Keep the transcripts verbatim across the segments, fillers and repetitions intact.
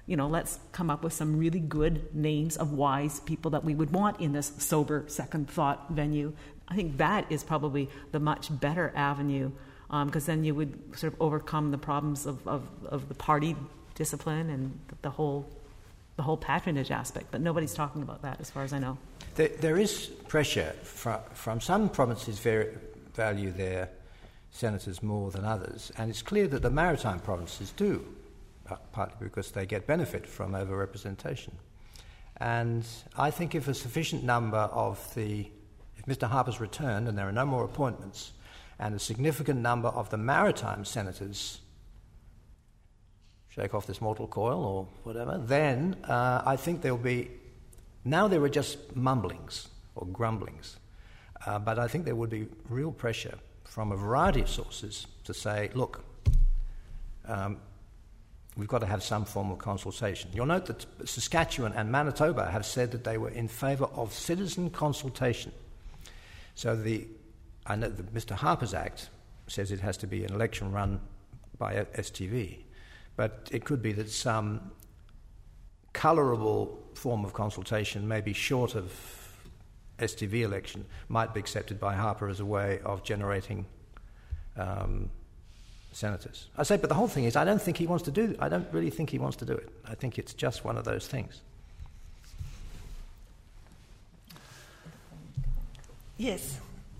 you know, let's come up with some really good names of wise people that we would want in this sober second thought venue. I think that is probably the much better avenue, because um, then you would sort of overcome the problems of, of, of the party discipline and the whole the whole patronage aspect. But nobody's talking about that, as far as I know. There, there is pressure from, from some provinces very value their senators more than others, and it's clear that the maritime provinces do, partly because they get benefit from over-representation. And I think if a sufficient number of the, if Mister Harper's returned and there are no more appointments, and a significant number of the maritime senators shake off this mortal coil or whatever, then uh, I think there'll be, now there are just mumblings or grumblings, uh, but I think there would be real pressure from a variety of sources to say, look, um, we've got to have some form of consultation. You'll note that Saskatchewan and Manitoba have said that they were in favour of citizen consultation. So the, I know the Mister Harper's Act says it has to be an election run by S T V, but it could be that some colourable form of consultation, maybe short of S T V election, might be accepted by Harper as a way of generating um, senators. I say, but the whole thing is, I don't think he wants to do. I don't really think he wants to do it. I think it's just one of those things. Yes.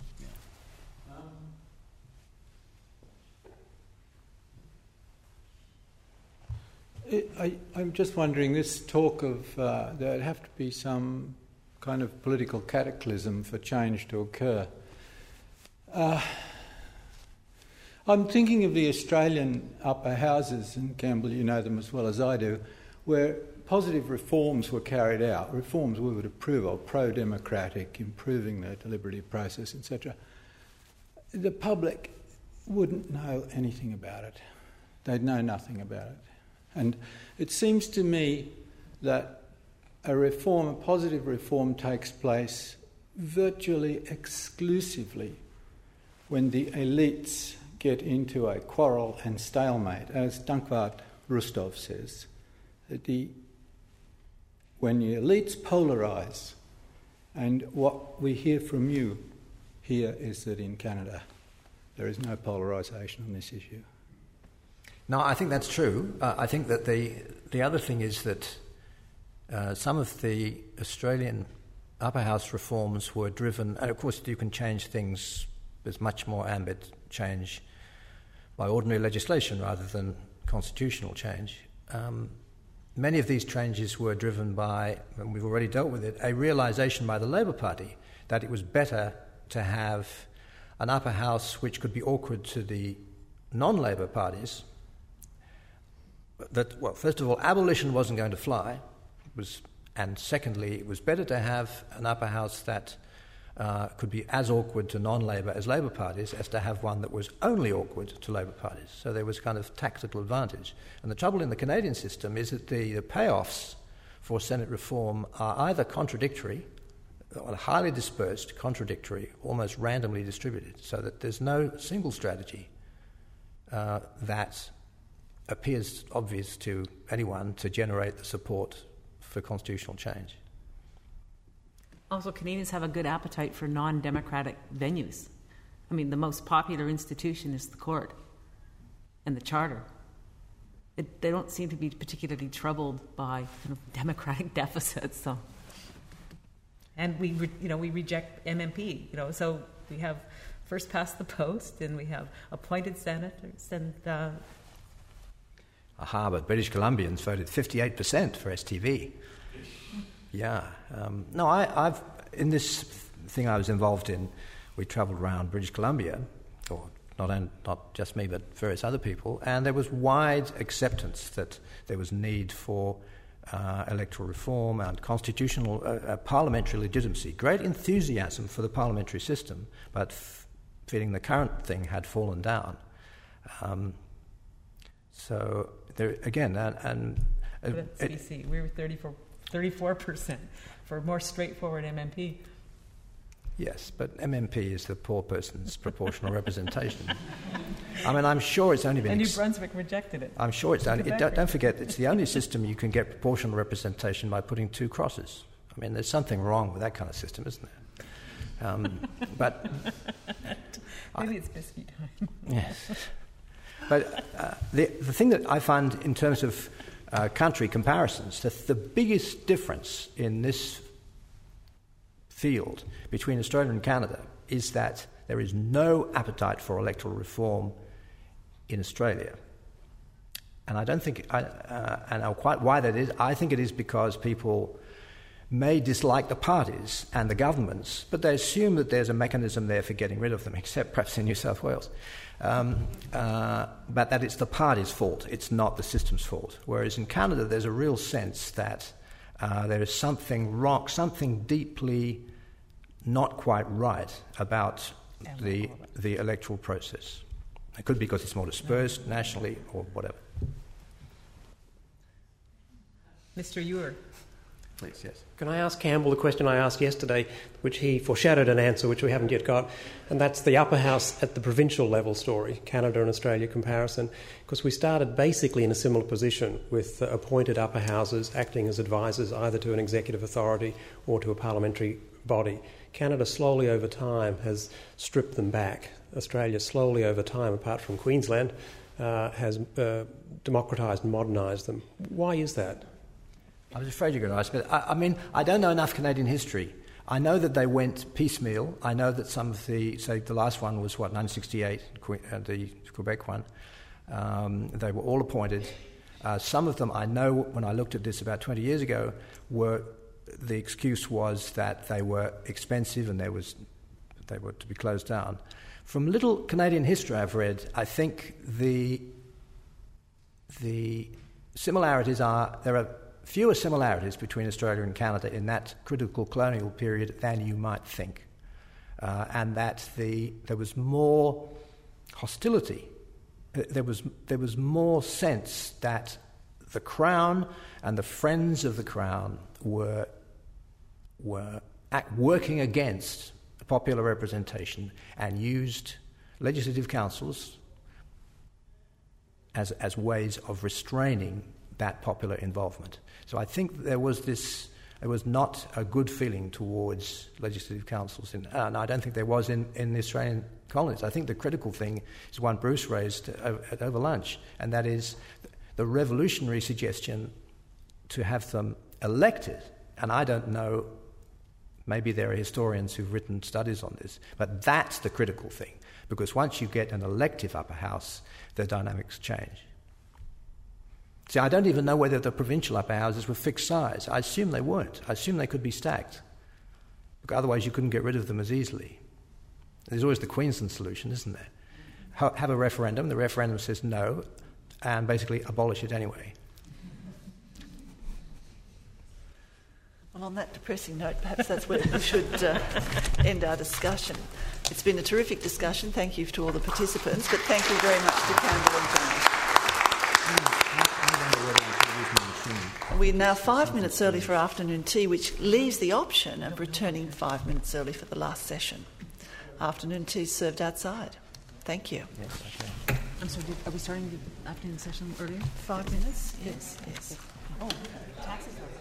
I, I'm just wondering, this talk of uh, there'd have to be some kind of political cataclysm for change to occur. Uh, I'm thinking of the Australian upper houses, and Campbell, you know them as well as I do, where positive reforms were carried out, reforms we would approve of, pro-democratic, improving the deliberative process, et cetera. The public wouldn't know anything about it. They'd know nothing about it. And it seems to me that a reform, a positive reform, takes place virtually exclusively when the elites get into a quarrel and stalemate. As Dankwart Rustov says, that the, when the elites polarise, and what we hear from you here is that in Canada there is no polarisation on this issue. No, I think that's true. Uh, I think that the the other thing is that uh, some of the Australian upper house reforms were driven, and of course you can change things, there's much more ambit change by ordinary legislation rather than constitutional change. Um, many of these changes were driven by, and we've already dealt with it, a realisation by the Labor Party that it was better to have an upper house which could be awkward to the non-Labor parties. That, well, first of all, abolition wasn't going to fly, it was, and secondly, it was better to have an upper house that uh, could be as awkward to non-Labor as Labor parties as to have one that was only awkward to Labor parties. So there was kind of tactical advantage. And the trouble in the Canadian system is that the, the payoffs for Senate reform are either contradictory, or highly dispersed, contradictory, almost randomly distributed, so that there's no single strategy uh, that appears obvious to anyone to generate the support for constitutional change. Also, Canadians have a good appetite for non-democratic venues. I mean, the most popular institution is the court and the charter. It, they don't seem to be particularly troubled by kind of democratic deficits. So, and we, re, you know, we reject M M P. You know, so we have first past the post, and we have appointed senators, and. Uh, Aha, but British Columbians voted fifty-eight percent for S T V. Yeah. Um, no, I, I've in this thing I was involved in, we travelled around British Columbia, or not, not just me, but various other people, and there was wide acceptance that there was need for uh, electoral reform and constitutional, uh, uh, parliamentary legitimacy. Great enthusiasm for the parliamentary system, but f- feeling the current thing had fallen down. Um, so there again, and, and uh, C B C, we were thirty-four, thirty-four percent for more straightforward M M P. Yes, but M M P is the poor person's proportional representation. I mean, I'm sure it's only been... And New ex- Brunswick rejected it. I'm sure it's only... It, don't, don't forget, it's the only system you can get proportional representation by putting two crosses. I mean, there's something wrong with that kind of system, isn't there? Um, but... Maybe I, it's biscuit time. Yes. But uh, the, the thing that I find in terms of uh, country comparisons, that the biggest difference in this field between Australia and Canada is that there is no appetite for electoral reform in Australia. And I don't think, I, uh, and I'll quite why that is, I think it is because people may dislike the parties and the governments, but they assume that there's a mechanism there for getting rid of them, except perhaps in New South Wales. Um, uh, but that it's the party's fault, it's not the system's fault. Whereas in Canada, there's a real sense that uh, there is something wrong, something deeply not quite right about the the electoral process. It could be because it's more dispersed nationally or whatever. Mister Ewer. Please, yes. Can I ask Campbell the question I asked yesterday, which he foreshadowed an answer, which we haven't yet got, and that's the upper house at the provincial level story, Canada and Australia comparison, because we started basically in a similar position with uh, appointed upper houses acting as advisors either to an executive authority or to a parliamentary body. Canada slowly over time has stripped them back. Australia slowly over time, apart from Queensland, uh, has uh, democratised and modernised them. Why is that? I was afraid you were going to ask, but I, I mean, I don't know enough Canadian history. I know that they went piecemeal. I know that some of the, say, the last one was, what, nineteen sixty-eight, uh, the Quebec one. Um, they were all appointed. Uh, some of them, I know when I looked at this about twenty years ago, were the excuse was that they were expensive and there was they were to be closed down. From little Canadian history I've read, I think the the similarities are there are fewer similarities between Australia and Canada in that critical colonial period than you might think, uh, and that the there was more hostility. There was there was more sense that the Crown and the friends of the Crown were were act, working against popular representation and used legislative councils as as ways of restraining that popular involvement. So I think there was this, there was not a good feeling towards legislative councils, in, and I don't think there was in, in the Australian colonies. I think the critical thing is one Bruce raised at over lunch, and that is the revolutionary suggestion to have them elected. And I don't know, maybe there are historians who've written studies on this, but that's the critical thing, because once you get an elective upper house, the dynamics change. See, I don't even know whether the provincial upper houses were fixed size. I assume they weren't. I assume they could be stacked. Because otherwise you couldn't get rid of them as easily. There's always the Queensland solution, isn't there? Ha- have a referendum. The referendum says no, and basically abolish it anyway. Well, on that depressing note, perhaps that's where we should uh, end our discussion. It's been a terrific discussion. Thank you to all the participants, but thank you very much to Campbell and Jones. We're now five minutes early for afternoon tea, which leaves the option of returning five minutes early for the last session. Afternoon tea is served outside. Thank you. Yes, okay. I'm sorry, did, are we starting the afternoon session earlier? Five minutes? Yes, yes. Oh, taxes are...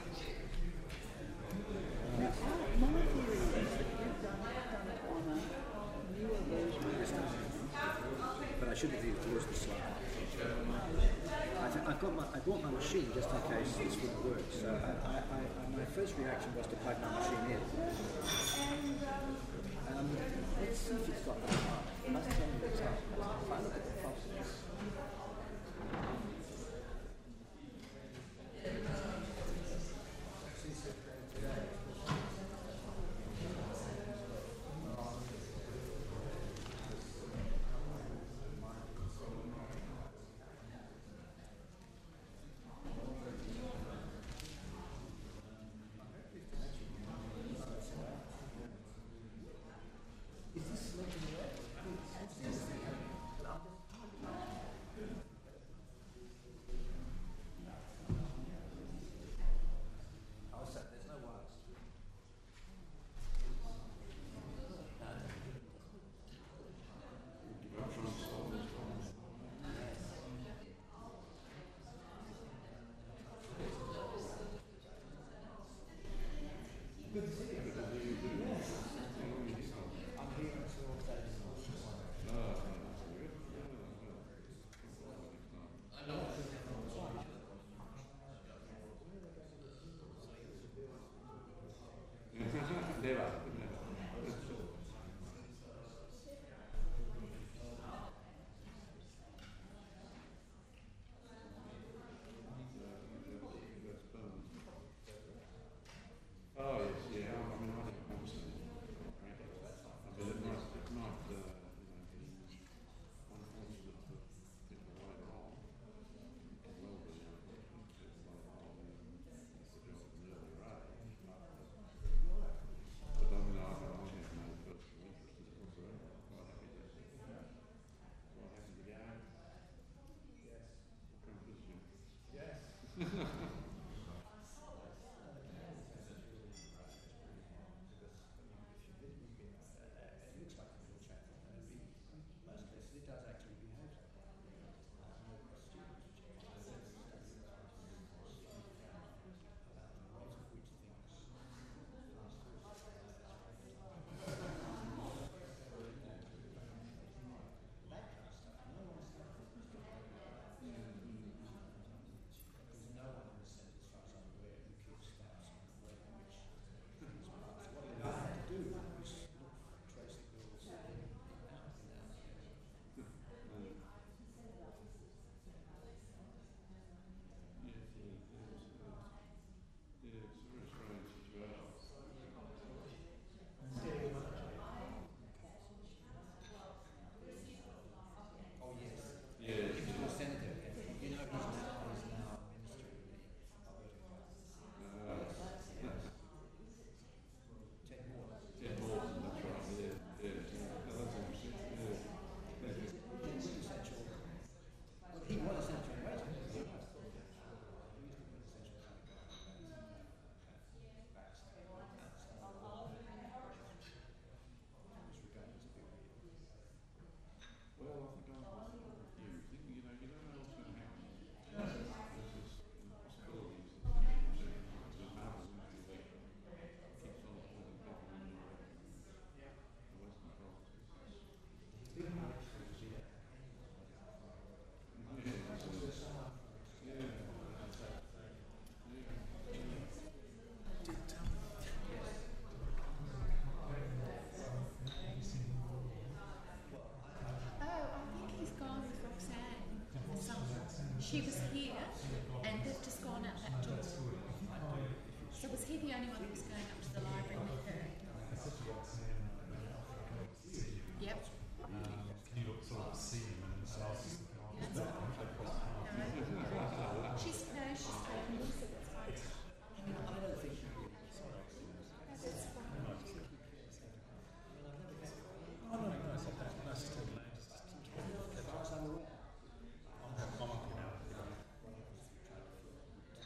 But I should have used towards the slide. I, th- I, got my, I bought my machine just in case this wouldn't work. So I, I, I, my first reaction was to plug my machine in. Um, let's see if it's got that part. It must tell me it's not. If I look at the properties.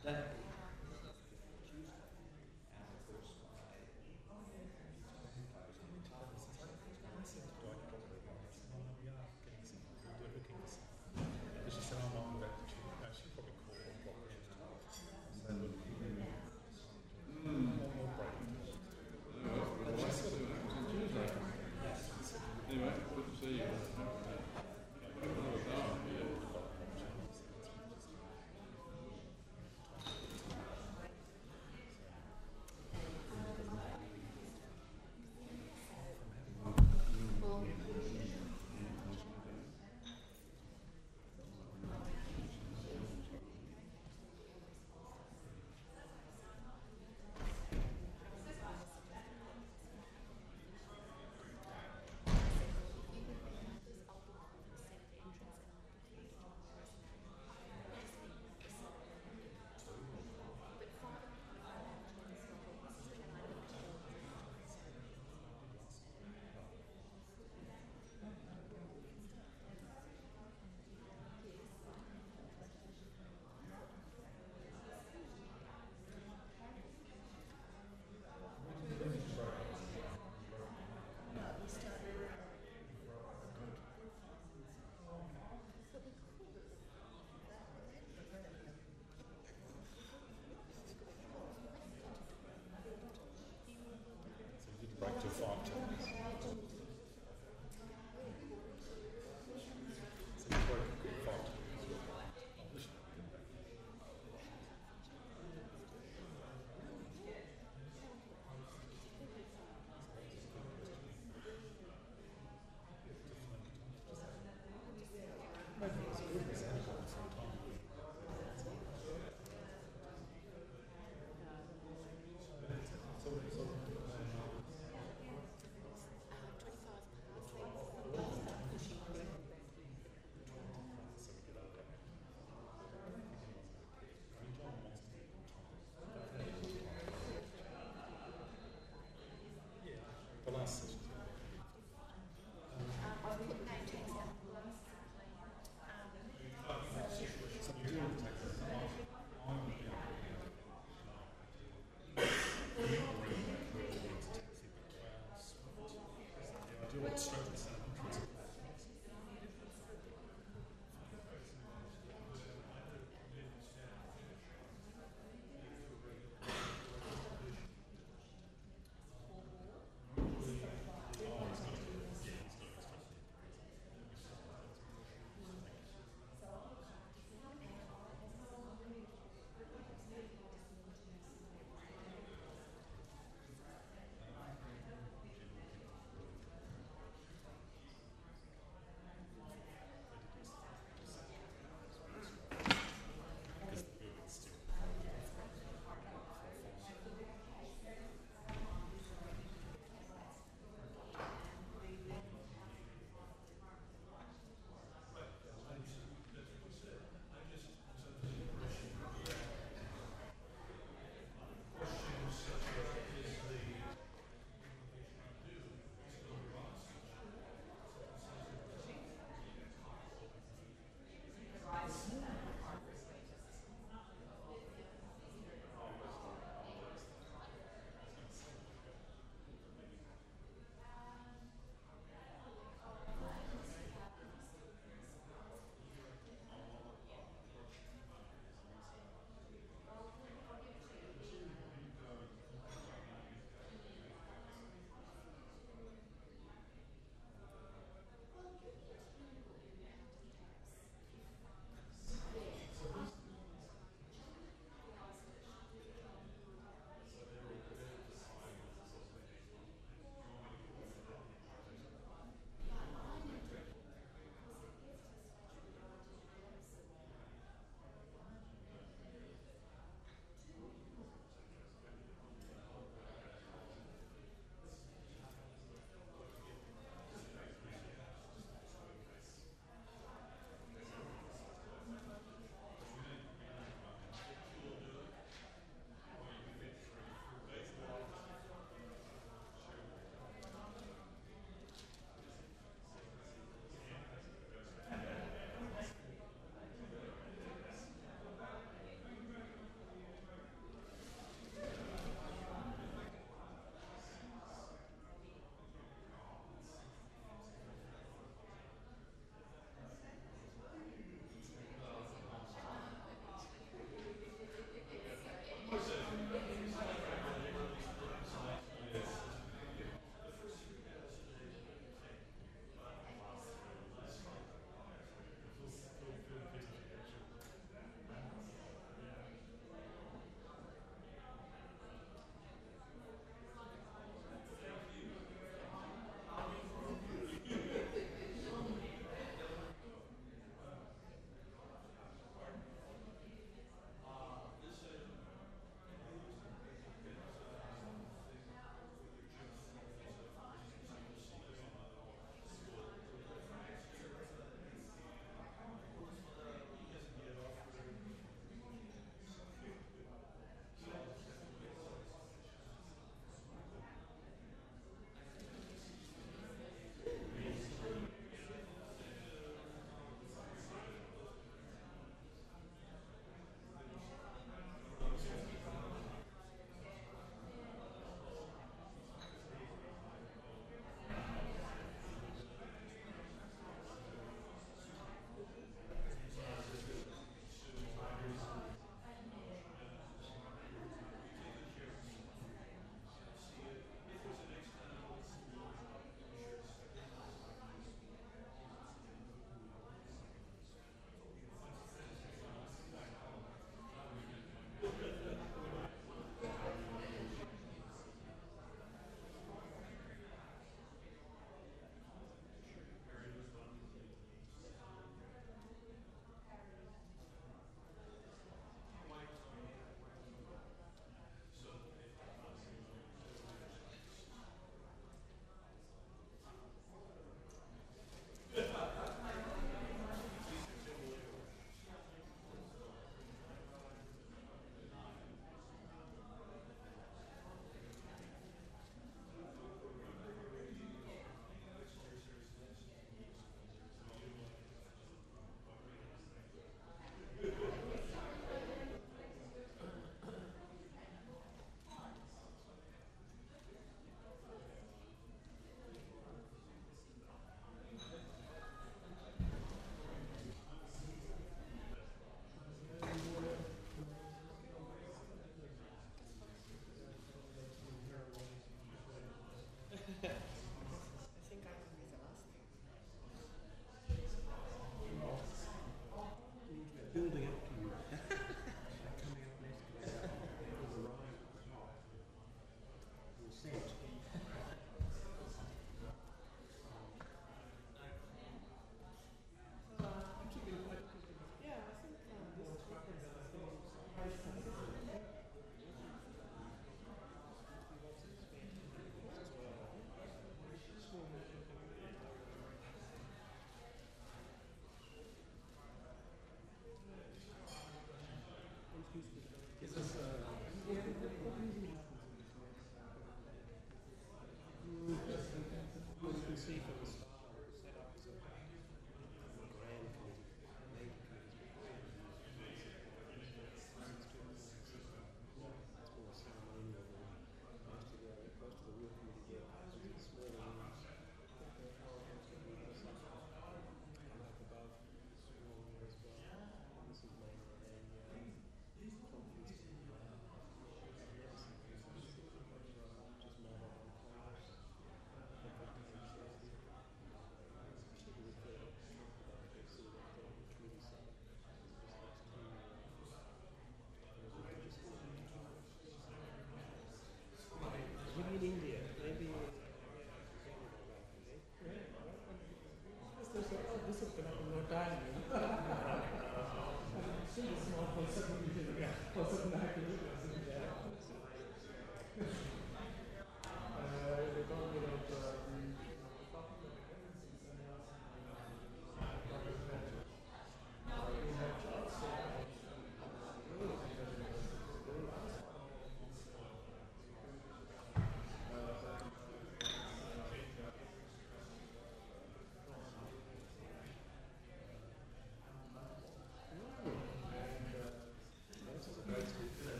That Anyway, good to see you.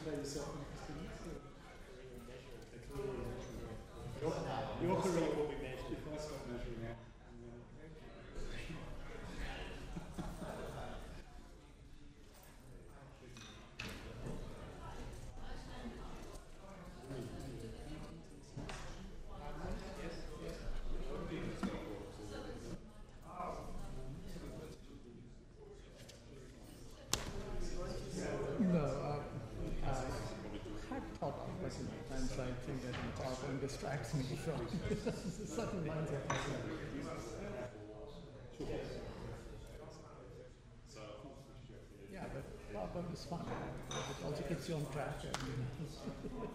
declare yourself interested in your, your career will be measured if I stop measuring out. No, uh, I had thought of it, and so I think that the PowerPoint distracts me from certain lines of thinking. Yeah, but PowerPoint is fun. It also keeps you on track. And, you know.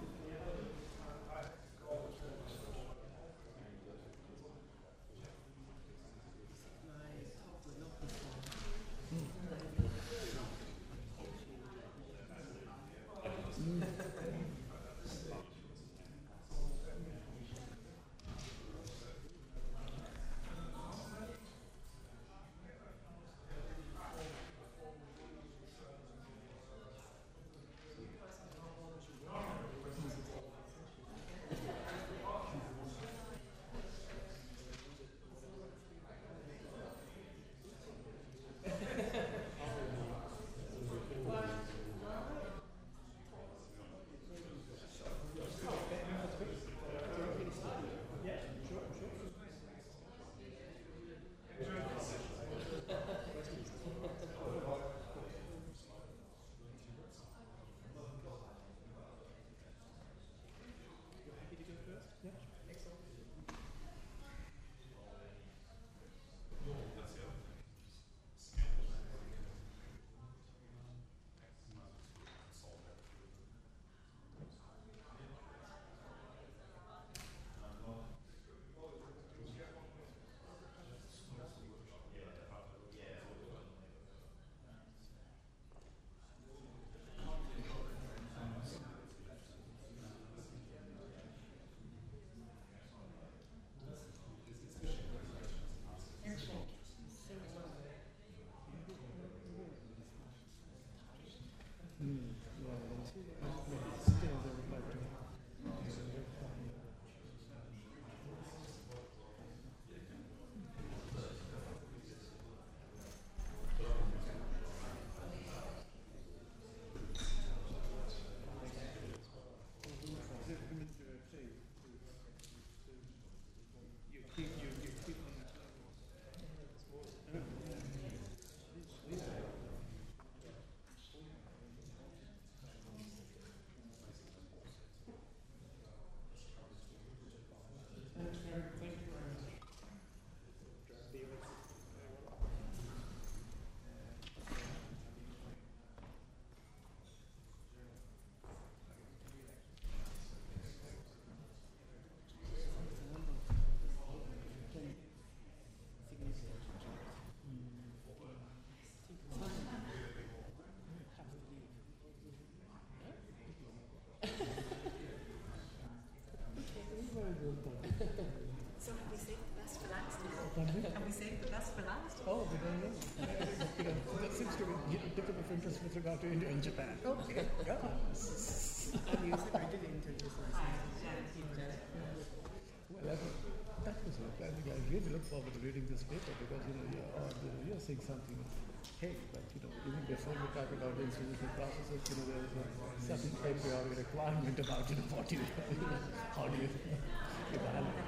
So have we saved the best for last? Have we saved the best for last? Oh, we don't know. you know, there seems to be a bit of interest with regard to India and Japan. Okay, yeah. And you said I did introduce myself. Well, I think that was it. I think I really look forward to reading this paper because, you know, you're, uh, you know, you're saying something, hey, but, you know, even before we talk about the institutional processes, you know, there is a certain a priori requirement about, you know, what you, you know, how do you evaluate.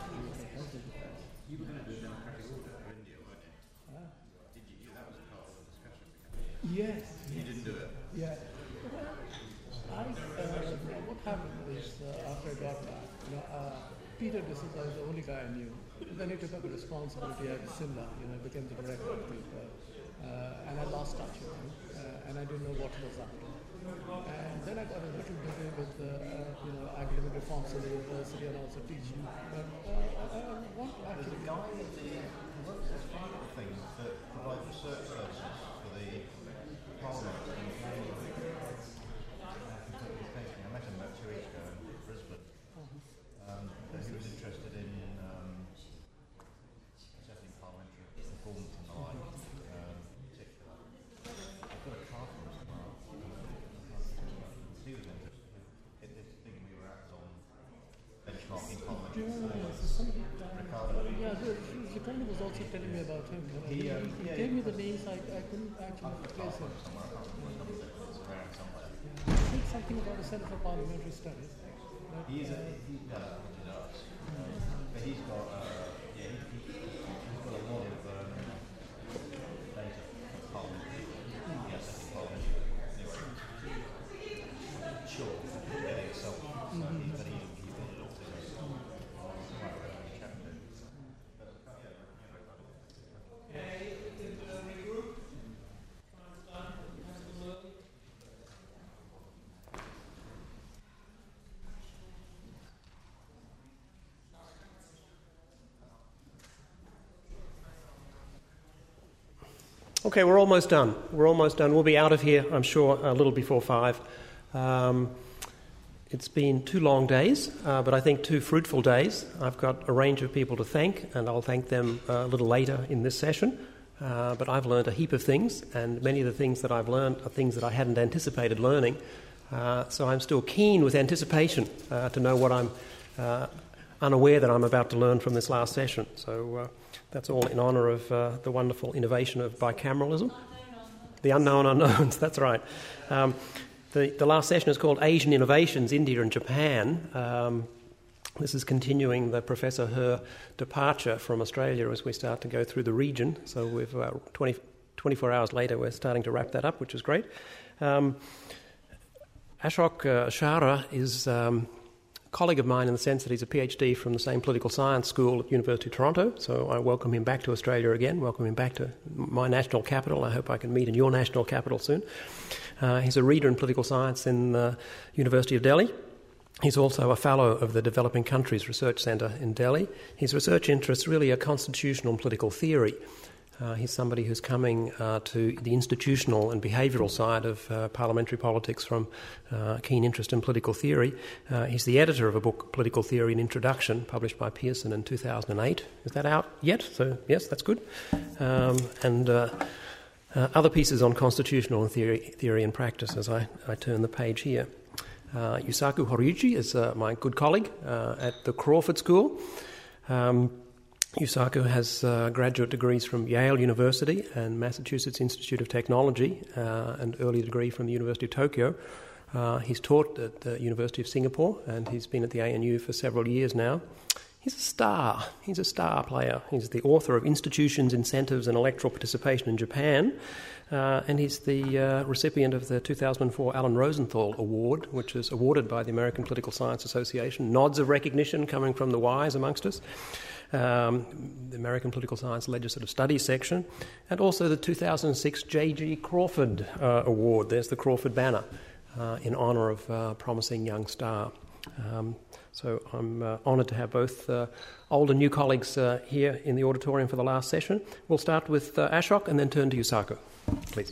You were going to do a democratic order for India, weren't you? Ah. Did you? That was part of the discussion. Yes. You didn't do it? Yeah. I, uh, what happened is, uh, after I got back, you know, uh, Peter D'Souza was the only guy I knew. Then he took up a responsibility at Simla, you know, became the director of the, uh, uh, and I lost touch with him, uh, and I didn't know what he was up to. And then I got a little busy with, uh, uh, you know, academic reforms at the university and also teaching. But uh, I, I want to actually... There's a guy at the, there's one of the things that provides research services for the Parliament and the Council. I met him about two weeks ago in Brisbane. Um, he was interested in um, setting parliamentary performance and the like, um, in particular. I've got a card from him tomorrow. See the Yeah, Ricardo was also telling me about him. You know. He, uh, he yeah, gave me the names, I, I couldn't actually place him. Yeah. He said something about a Centre for Parliamentary Studies. But, he's uh, a, he, no, he does. Um, but he's got, uh, yeah, he, he, he's got a lot of um, data for parliamentary. Yes, I think parliamentary. Anyway. Sure, get it yourself. So mm-hmm. he, but he, he got it all together. Right, right, chat with him. Okay, we're almost done. We're almost done. We'll be out of here, I'm sure, a little before five. Um, it's been two long days, uh, but I think two fruitful days. I've got a range of people to thank, and I'll thank them a little later in this session. Uh, but I've learned a heap of things, and many of the things that I've learned are things that I hadn't anticipated learning. Uh, so I'm still keen with anticipation uh, to know what I'm uh, unaware that I'm about to learn from this last session. So uh, that's all in honour of uh, the wonderful innovation of bicameralism. The unknown unknowns, that's right. Um, the, the last session is called Asian Innovations, India and Japan. Um, this is continuing the Professor He departure from Australia as we start to go through the region. So we've uh, twenty, twenty-four hours later, we're starting to wrap that up, which is great. Um, Ashok uh, Shara is um, a colleague of mine in the sense that he's a PhD from the same political science school at University of Toronto, so I welcome him back to Australia again, welcome him back to my national capital. I hope I can meet in your national capital soon. Uh, he's a reader in political science in the University of Delhi. He's also a fellow of the Developing Countries Research Centre in Delhi. His research interests really are constitutional and political theory. Uh, he's somebody who's coming uh, to the institutional and behavioural side of uh, parliamentary politics from uh, keen interest in political theory. Uh, he's the editor of a book, Political Theory and Introduction, published by Pearson in two thousand eight. Is that out yet? So, yes, that's good. Um, and uh, uh, other pieces on constitutional theory, theory and practice as I, I turn the page here. Uh, Yusaku Horiuchi is uh, my good colleague uh, at the Crawford School. Um, Yusaku has uh, graduate degrees from Yale University and Massachusetts Institute of Technology, uh, and early degree from the University of Tokyo. Uh, he's taught at the University of Singapore, and he's been at the A N U for several years now. He's a star. He's a star player. He's the author of Institutions, Incentives and Electoral Participation in Japan, uh, and he's the uh, recipient of the two thousand four Alan Rosenthal Award, which is awarded by the American Political Science Association. Nods of recognition coming from the wise amongst us. Um, the American Political Science Legislative Studies section, and also the two thousand six J G Crawford uh, Award. There's the Crawford banner uh, in honour of uh, promising young star. Um, so I'm uh, honoured to have both uh, old and new colleagues uh, here in the auditorium for the last session. We'll start with uh, Ashok and then turn to Yusaku. Please.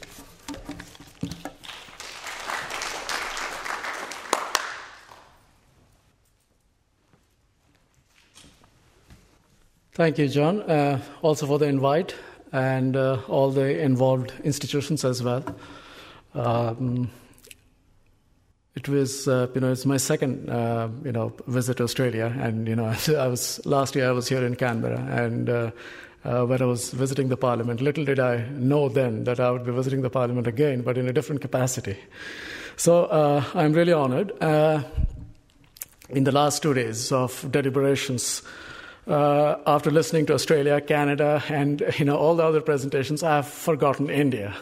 Thank you, John, uh, also for the invite, and uh, all the involved institutions as well. Um, it was, uh, you know, it's my second, uh, you know, visit to Australia, and you know, I was last year I was here in Canberra, and uh, uh, when I was visiting the Parliament, little did I know then that I would be visiting the Parliament again, but in a different capacity. So uh, I'm really honoured. Uh, in the last two days of deliberations. Uh, after listening to Australia, Canada, and you know all the other presentations, I've forgotten India.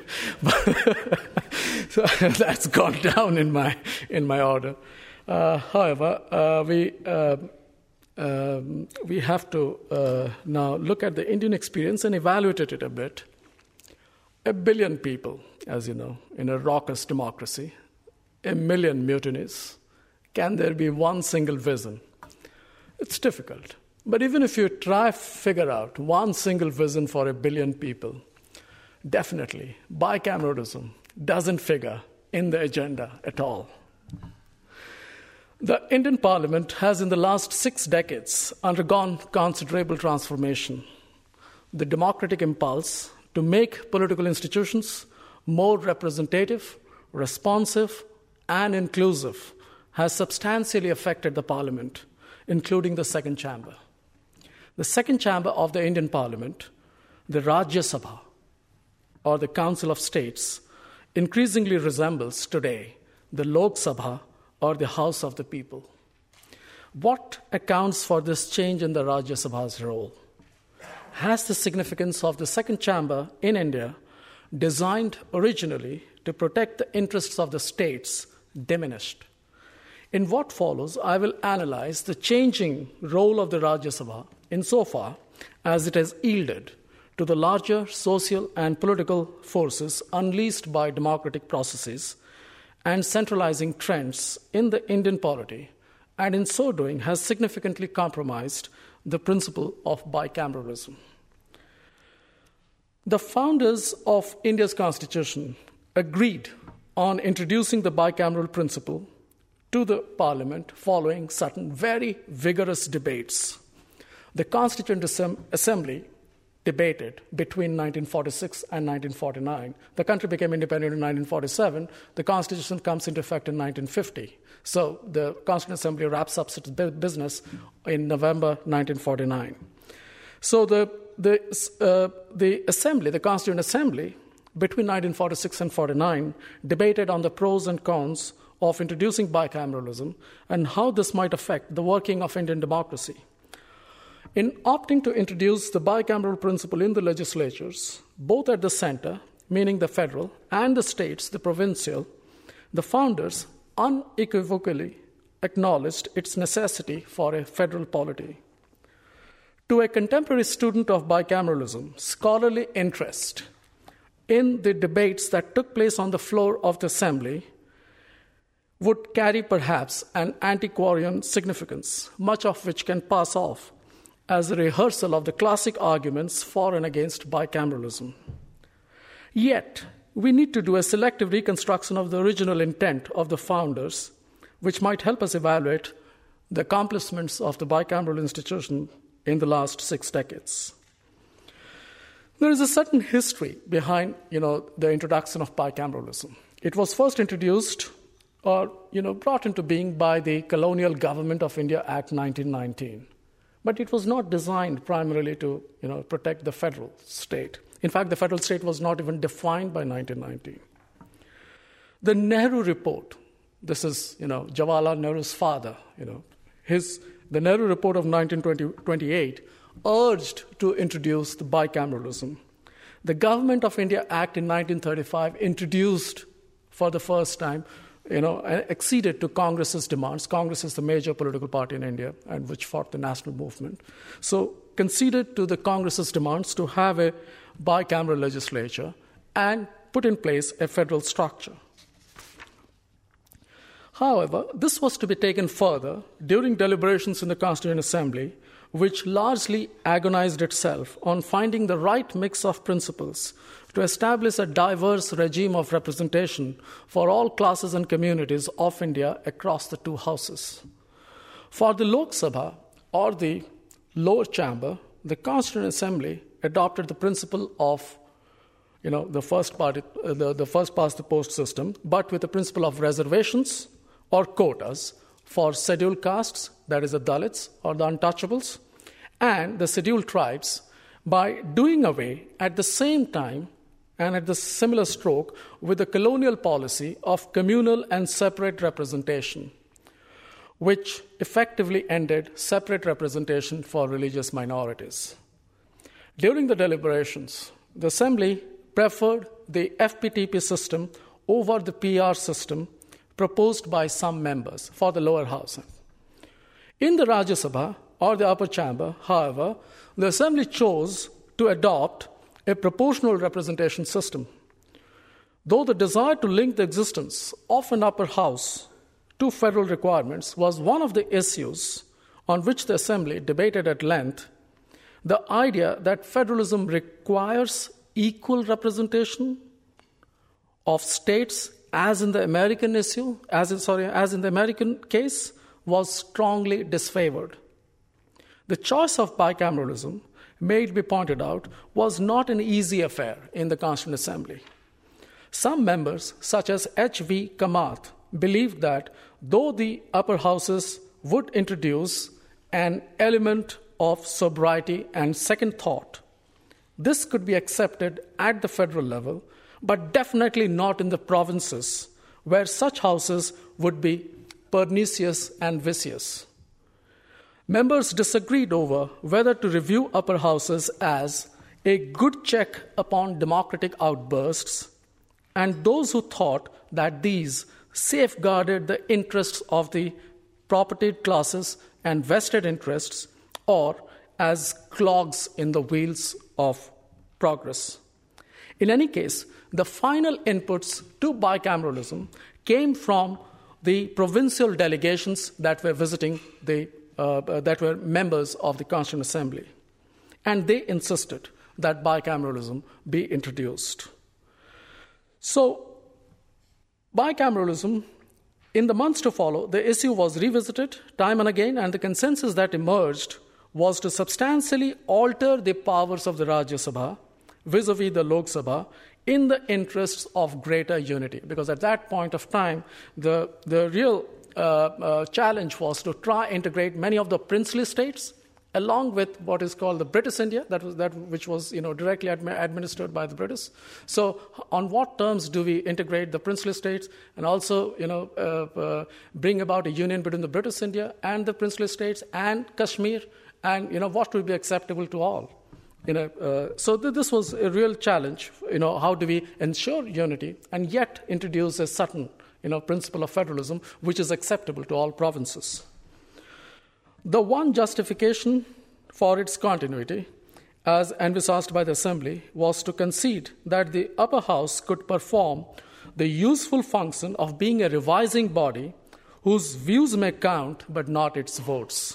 So that's gone down in my in my order. Uh, however, uh, we uh, um, we have to uh, now look at the Indian experience and evaluate it a bit. A billion people, as you know, in a raucous democracy, a million mutinies. Can there be one single vision? It's difficult. But even if you try to figure out one single vision for a billion people, definitely bicameralism doesn't figure in the agenda at all. The Indian Parliament has in the last six decades undergone considerable transformation. The democratic impulse to make political institutions more representative, responsive, and inclusive has substantially affected the Parliament, including the second chamber. The second chamber of the Indian Parliament, the Rajya Sabha, or the Council of States, increasingly resembles today the Lok Sabha, or the House of the People. What accounts for this change in the Rajya Sabha's role? Has the significance of the second chamber in India, designed originally to protect the interests of the states, diminished? In what follows, I will analyze the changing role of the Rajya Sabha insofar as it has yielded to the larger social and political forces unleashed by democratic processes and centralizing trends in the Indian polity, and in so doing has significantly compromised the principle of bicameralism. The founders of India's constitution agreed on introducing the bicameral principle to the parliament following certain very vigorous debates. The Constituent Assembly debated between nineteen forty-six and nineteen forty-nine. The country became independent in nineteen forty-seven. The Constitution comes into effect in nineteen fifty. So the Constituent Assembly wraps up its business in November nineteen forty-nine. So the the uh, the Assembly, the Constituent Assembly, between nineteen forty-six and forty-nine, debated on the pros and cons of introducing bicameralism and how this might affect the working of Indian democracy. In opting to introduce the bicameral principle in the legislatures, both at the center, meaning the federal, and the states, the provincial, the founders unequivocally acknowledged its necessity for a federal polity. To a contemporary student of bicameralism, scholarly interest in the debates that took place on the floor of the assembly would carry perhaps an antiquarian significance, much of which can pass off as a rehearsal of the classic arguments for and against bicameralism. Yet, we need to do a selective reconstruction of the original intent of the founders, which might help us evaluate the accomplishments of the bicameral institution in the last six decades. There is a certain history behind, you know, the introduction of bicameralism. It was first introduced or, you know, brought into being by the Colonial Government of India Act nineteen nineteen. But it was not designed primarily to, you know, protect the federal state. In fact, the federal state was not even defined by nineteen nineteen. The Nehru Report, this is, you know, Jawaharlal Nehru's father, you know, his, the Nehru Report of nineteen twenty-eight urged to introduce the bicameralism. The Government of India Act in nineteen thirty-five introduced for the first time, you know, acceded to Congress's demands. Congress is the major political party in India and which fought the national movement. So conceded to the Congress's demands to have a bicameral legislature and put in place a federal structure. However, this was to be taken further during deliberations in the Constituent Assembly, which largely agonized itself on finding the right mix of principles to establish a diverse regime of representation for all classes and communities of India across the two houses. For the Lok Sabha, or the lower chamber, the Constituent Assembly adopted the principle of, you know, the first party, uh, the, the first past the post system, but with the principle of reservations or quotas for scheduled castes, that is the Dalits or the untouchables, and the scheduled tribes, by doing away at the same time and at the similar stroke with the colonial policy of communal and separate representation, which effectively ended separate representation for religious minorities. During the deliberations, the Assembly preferred the F P T P system over the P R system proposed by some members for the lower house. In the Rajya Sabha, or the upper chamber, however, the Assembly chose to adopt a proportional representation system. Though the desire to link the existence of an upper house to federal requirements was one of the issues on which the Assembly debated at length, the idea that federalism requires equal representation of states as in the American issue, as in, sorry, as in the American case, was strongly disfavored. The choice of bicameralism, may it be pointed out, was not an easy affair in the Constituent Assembly. Some members, such as H V Kamath, believed that though the upper houses would introduce an element of sobriety and second thought. This could be accepted at the federal level, but definitely not in the provinces, where such houses would be pernicious and vicious. Members disagreed over whether to review upper houses as a good check upon democratic outbursts, and those who thought that these safeguarded the interests of the propertied classes and vested interests, or as clogs in the wheels of progress. In any case, the final inputs to bicameralism came from the provincial delegations that were visiting the uh, uh, that were members of the Constituent Assembly, and they insisted that bicameralism be introduced. So, bicameralism, in the months to follow, the issue was revisited time and again, and the consensus that emerged was to substantially alter the powers of the Rajya Sabha vis-a-vis the Lok Sabha in the interests of greater unity. Because at that point of time, the, the real uh, uh, challenge was to try integrate many of the princely states along with what is called the British India, that was that which was you know directly admi- administered by the British. So, on what terms do we integrate the princely states and also you know uh, uh, bring about a union between the British India and the princely states and Kashmir, and you know what will be acceptable to all? You know, uh, so th- this was a real challenge. You know, how do we ensure unity and yet introduce a certain you know principle of federalism which is acceptable to all provinces? The one justification for its continuity, as envisaged by the Assembly, was to concede that the upper house could perform the useful function of being a revising body whose views may count but not its votes.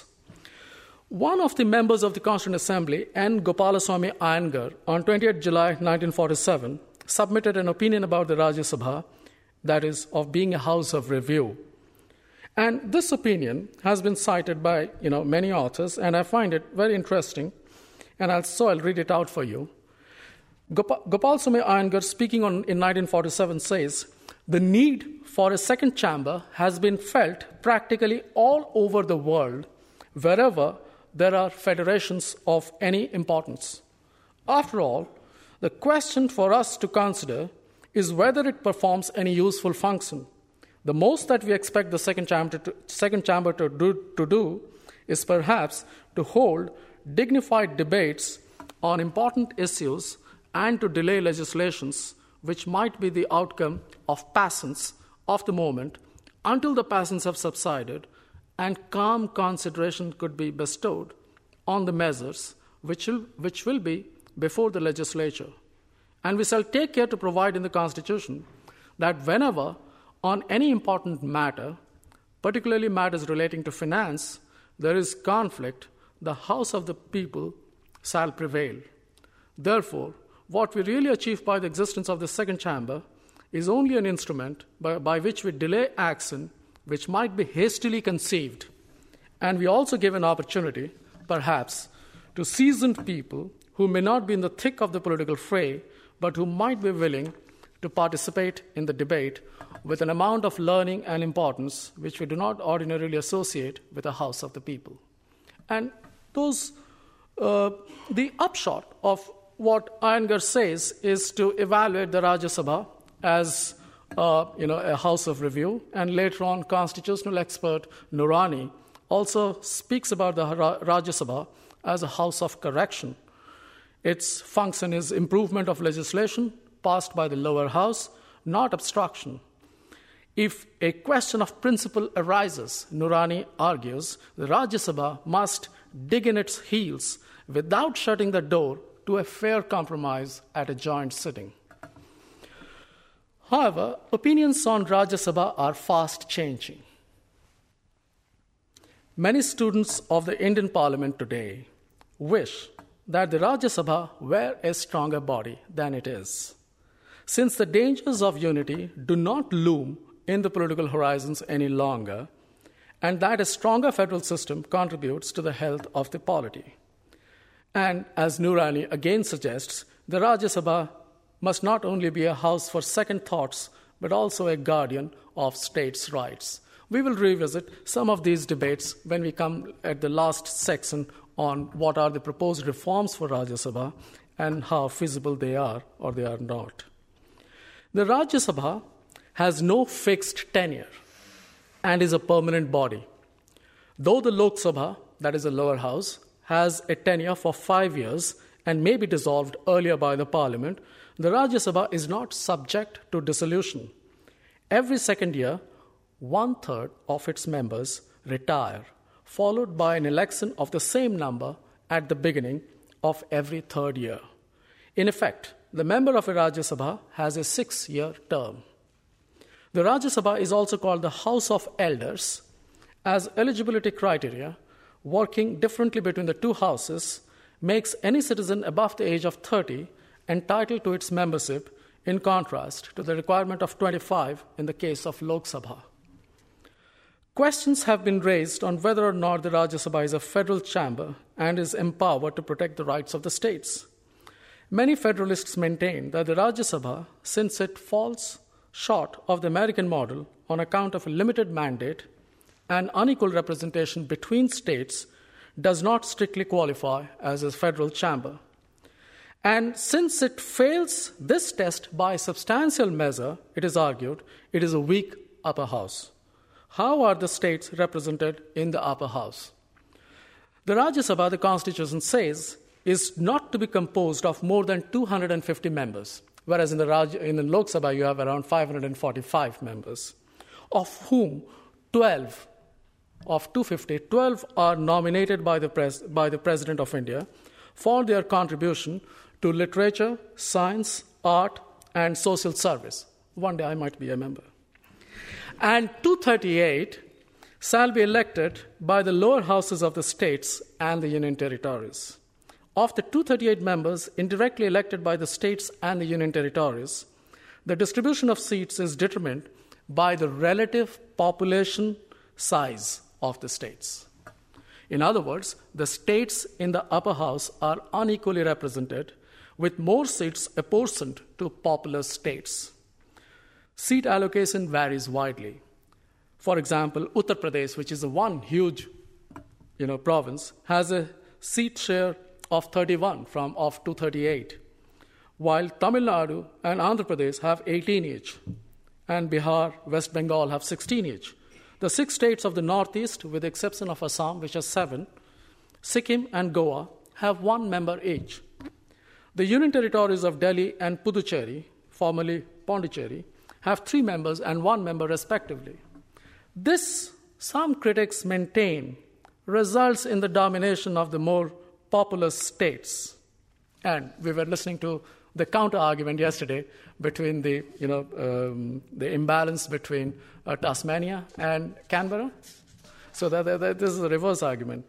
One of the members of the Constituent Assembly, N. Gopalaswamy Iyengar, on twentieth July nineteen forty-seven, submitted an opinion about the Rajya Sabha, that is, of being a house of review. And this opinion has been cited by you know, many authors, and I find it very interesting, and I'll, so I'll read it out for you. Gop- Gopalaswamy Iyengar, speaking on, in nineteen forty-seven, says, "The need for a second chamber has been felt practically all over the world, wherever there are federations of any importance. After all, the question for us to consider is whether it performs any useful function. The most that we expect the second chamber to, second chamber to, do, to do is perhaps to hold dignified debates on important issues and to delay legislations which might be the outcome of passions of the moment until the passions have subsided and calm consideration could be bestowed on the measures which will, which will be before the legislature. And we shall take care to provide in the Constitution that whenever on any important matter, particularly matters relating to finance, there is conflict, the House of the people shall prevail. Therefore, what we really achieve by the existence of the second chamber is only an instrument by, by which we delay action which might be hastily conceived, and we also give an opportunity, perhaps, to seasoned people who may not be in the thick of the political fray, but who might be willing to participate in the debate with an amount of learning and importance which we do not ordinarily associate with the House of the people." And those, uh, the upshot of what Iyengar says is to evaluate the Rajya Sabha as uh, you know, a house of review, and later on constitutional expert Noorani also speaks about the Rajya Sabha as a house of correction. Its function is improvement of legislation passed by the lower house, not obstruction. If a question of principle arises, Noorani argues, the Rajya Sabha must dig in its heels without shutting the door to a fair compromise at a joint sitting. However, opinions on Rajya Sabha are fast changing. Many students of the Indian Parliament today wish that the Rajya Sabha were a stronger body than it is, since the dangers of unity do not loom in the political horizons any longer, and that a stronger federal system contributes to the health of the polity. And as Noorani again suggests, the Rajya Sabha must not only be a house for second thoughts, but also a guardian of states' rights. We will revisit some of these debates when we come at the last section on what are the proposed reforms for Rajya Sabha and how feasible they are or they are not. The Rajya Sabha has no fixed tenure and is a permanent body. Though the Lok Sabha, that is the lower house, has a tenure for five years and may be dissolved earlier by the parliament, the Rajya Sabha is not subject to dissolution. Every second year, one-third of its members retire, followed by an election of the same number at the beginning of every third year. In effect, the member of a Rajya Sabha has a six-year term. The Rajya Sabha is also called the House of Elders, as eligibility criteria, working differently between the two houses, makes any citizen above the age of thirty entitled to its membership, in contrast to the requirement of twenty-five in the case of Lok Sabha. Questions have been raised on whether or not the Rajya Sabha is a federal chamber and is empowered to protect the rights of the states. Many federalists maintain that the Rajya Sabha, since it falls short of the American model on account of a limited mandate and unequal representation between states, does not strictly qualify as a federal chamber. And since it fails this test by substantial measure, it is argued, it is a weak upper house. How are the states represented in the upper house? The Rajya Sabha, the Constitution says, is not to be composed of more than two hundred fifty members, whereas in the, Raj, in the Lok Sabha you have around five hundred forty-five members, of whom twelve of two hundred fifty, twelve are nominated by the, pres, by the President of India for their contribution to literature, science, art, and social service. One day I might be a member. And two hundred thirty-eight shall be elected by the lower houses of the states and the union territories. Of the two hundred thirty-eight members indirectly elected by the states and the union territories, the distribution of seats is determined by the relative population size of the states. In other words, the states in the upper house are unequally represented, with more seats apportioned to populous states. Seat allocation varies widely. For example, Uttar Pradesh, which is a one huge you know, province, has a seat share of thirty-one from of two hundred thirty-eight, while Tamil Nadu and Andhra Pradesh have eighteen each, and Bihar, West Bengal have sixteen each. The six states of the Northeast, with the exception of Assam, which has seven, Sikkim and Goa, have one member each. The union territories of Delhi and Puducherry, formerly Pondicherry, have three members and one member respectively. This, some critics maintain, results in the domination of the more populous states. And we were listening to the counter-argument yesterday between the, you know, um, the imbalance between uh, Tasmania and Canberra. So that, that, this is a reverse argument.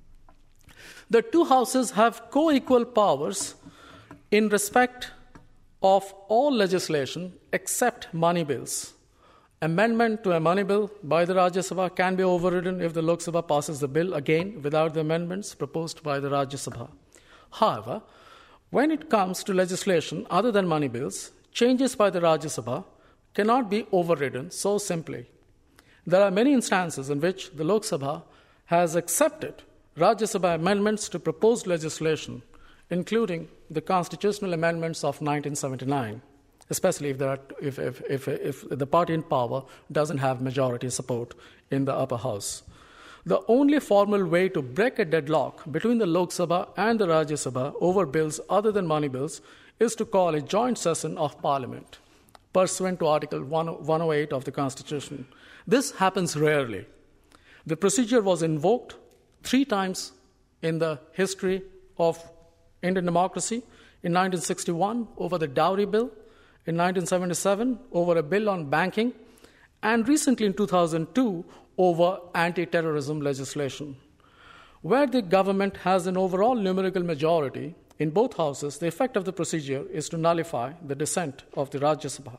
The two houses have co-equal powers in respect of all legislation except money bills. Amendment to a money bill by the Rajya Sabha can be overridden if the Lok Sabha passes the bill again without the amendments proposed by the Rajya Sabha. However, when it comes to legislation other than money bills, changes by the Rajya Sabha cannot be overridden so simply. There are many instances in which the Lok Sabha has accepted Rajya Sabha amendments to proposed legislation, including the constitutional amendments of nineteen seventy-nine, especially if, there are, if, if, if, if the party in power doesn't have majority support in the upper house. The only formal way to break a deadlock between the Lok Sabha and the Rajya Sabha over bills other than money bills is to call a joint session of Parliament, pursuant to Article one oh eight of the Constitution. This happens rarely. The procedure was invoked three times in the history of Indian democracy: in nineteen sixty-one over the dowry bill, in nineteen seventy-seven over a bill on banking, and recently in two thousand two over anti-terrorism legislation. Where the government has an overall numerical majority in both houses, the effect of the procedure is to nullify the dissent of the Rajya Sabha.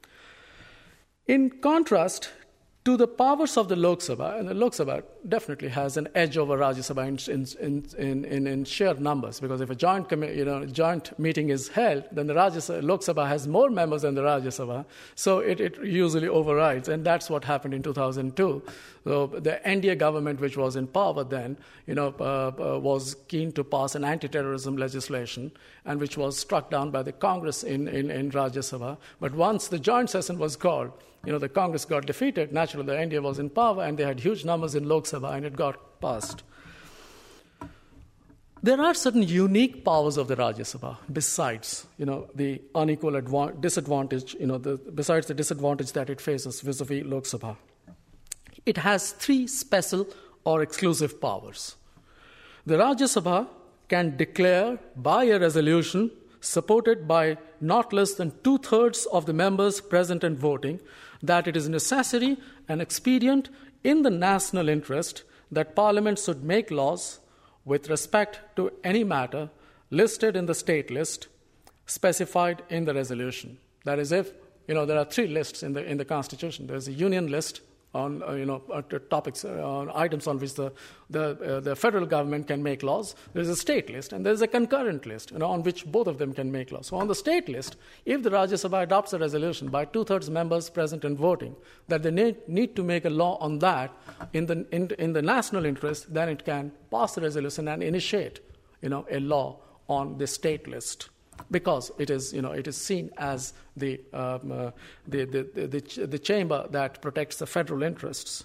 In contrast to the powers of the Lok Sabha, and the Lok Sabha definitely has an edge over Rajya Sabha in, in, in, in sheer numbers, because if a joint, you know, joint meeting is held, then the Rajya Sabha, Lok Sabha has more members than the Rajya Sabha, so it, it usually overrides, and that's what happened in two thousand two So the N D A government, which was in power then, you know, uh, uh, was keen to pass an anti-terrorism legislation, and which was struck down by the Congress in, in, in Rajya Sabha. But once the joint session was called, you know, the Congress got defeated. Naturally, the N D A was in power, and they had huge numbers in Lok Sabha, and it got passed. There are certain unique powers of the Rajya Sabha besides, you know, the unequal adva- disadvantage, you know, the, besides the disadvantage that it faces vis-a-vis Lok Sabha. It has three special or exclusive powers. The Rajya Sabha can declare by a resolution supported by not less than two-thirds of the members present and voting that it is necessary and expedient in the national interest that Parliament should make laws with respect to any matter listed in the state list specified in the resolution. That is, if, you know, there are three lists in the in the Constitution. There's a union list on, uh, you know, uh, topics, uh, on items on which the the, uh, the federal government can make laws. There's a state list, and there's a concurrent list, you know, on which both of them can make laws. So on the state list, if the Rajya Sabha adopts a resolution by two-thirds members present and voting, that they need, need to make a law on that in the in, in the national interest, then it can pass the resolution and initiate, you know, a law on the state list, because it is, you know, it is seen as the, um, uh, the, the, the, the, the chamber that protects the federal interests.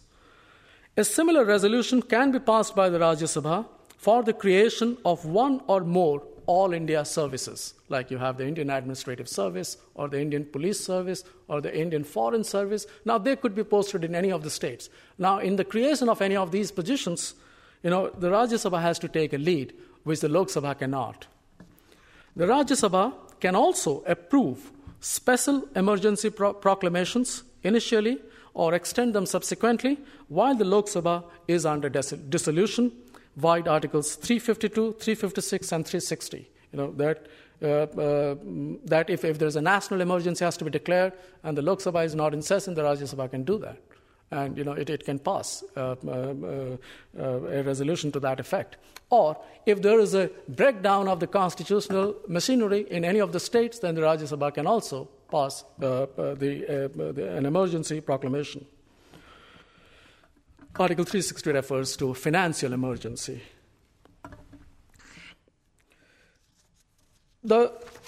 A similar resolution can be passed by the Rajya Sabha for the creation of one or more all India services, like you have the Indian Administrative Service or the Indian Police Service or the Indian Foreign Service. Now, they could be posted in any of the states. Now, in the creation of any of these positions, you know, the Rajya Sabha has to take a lead, which the Lok Sabha cannot. The Rajya Sabha can also approve special emergency pro- proclamations initially or extend them subsequently while the Lok Sabha is under dis- dissolution, via Articles three fifty-two, three fifty-six, and three sixty. You know, that, uh, uh, that if, if there's a national emergency has to be declared and the Lok Sabha is not in session, the Rajya Sabha can do that. And, you know, it, it can pass uh, uh, uh, a resolution to that effect. Or if there is a breakdown of the constitutional machinery in any of the states, then the Rajya Sabha can also pass uh, uh, the, uh, the, an emergency proclamation. Article three sixty refers to financial emergency. The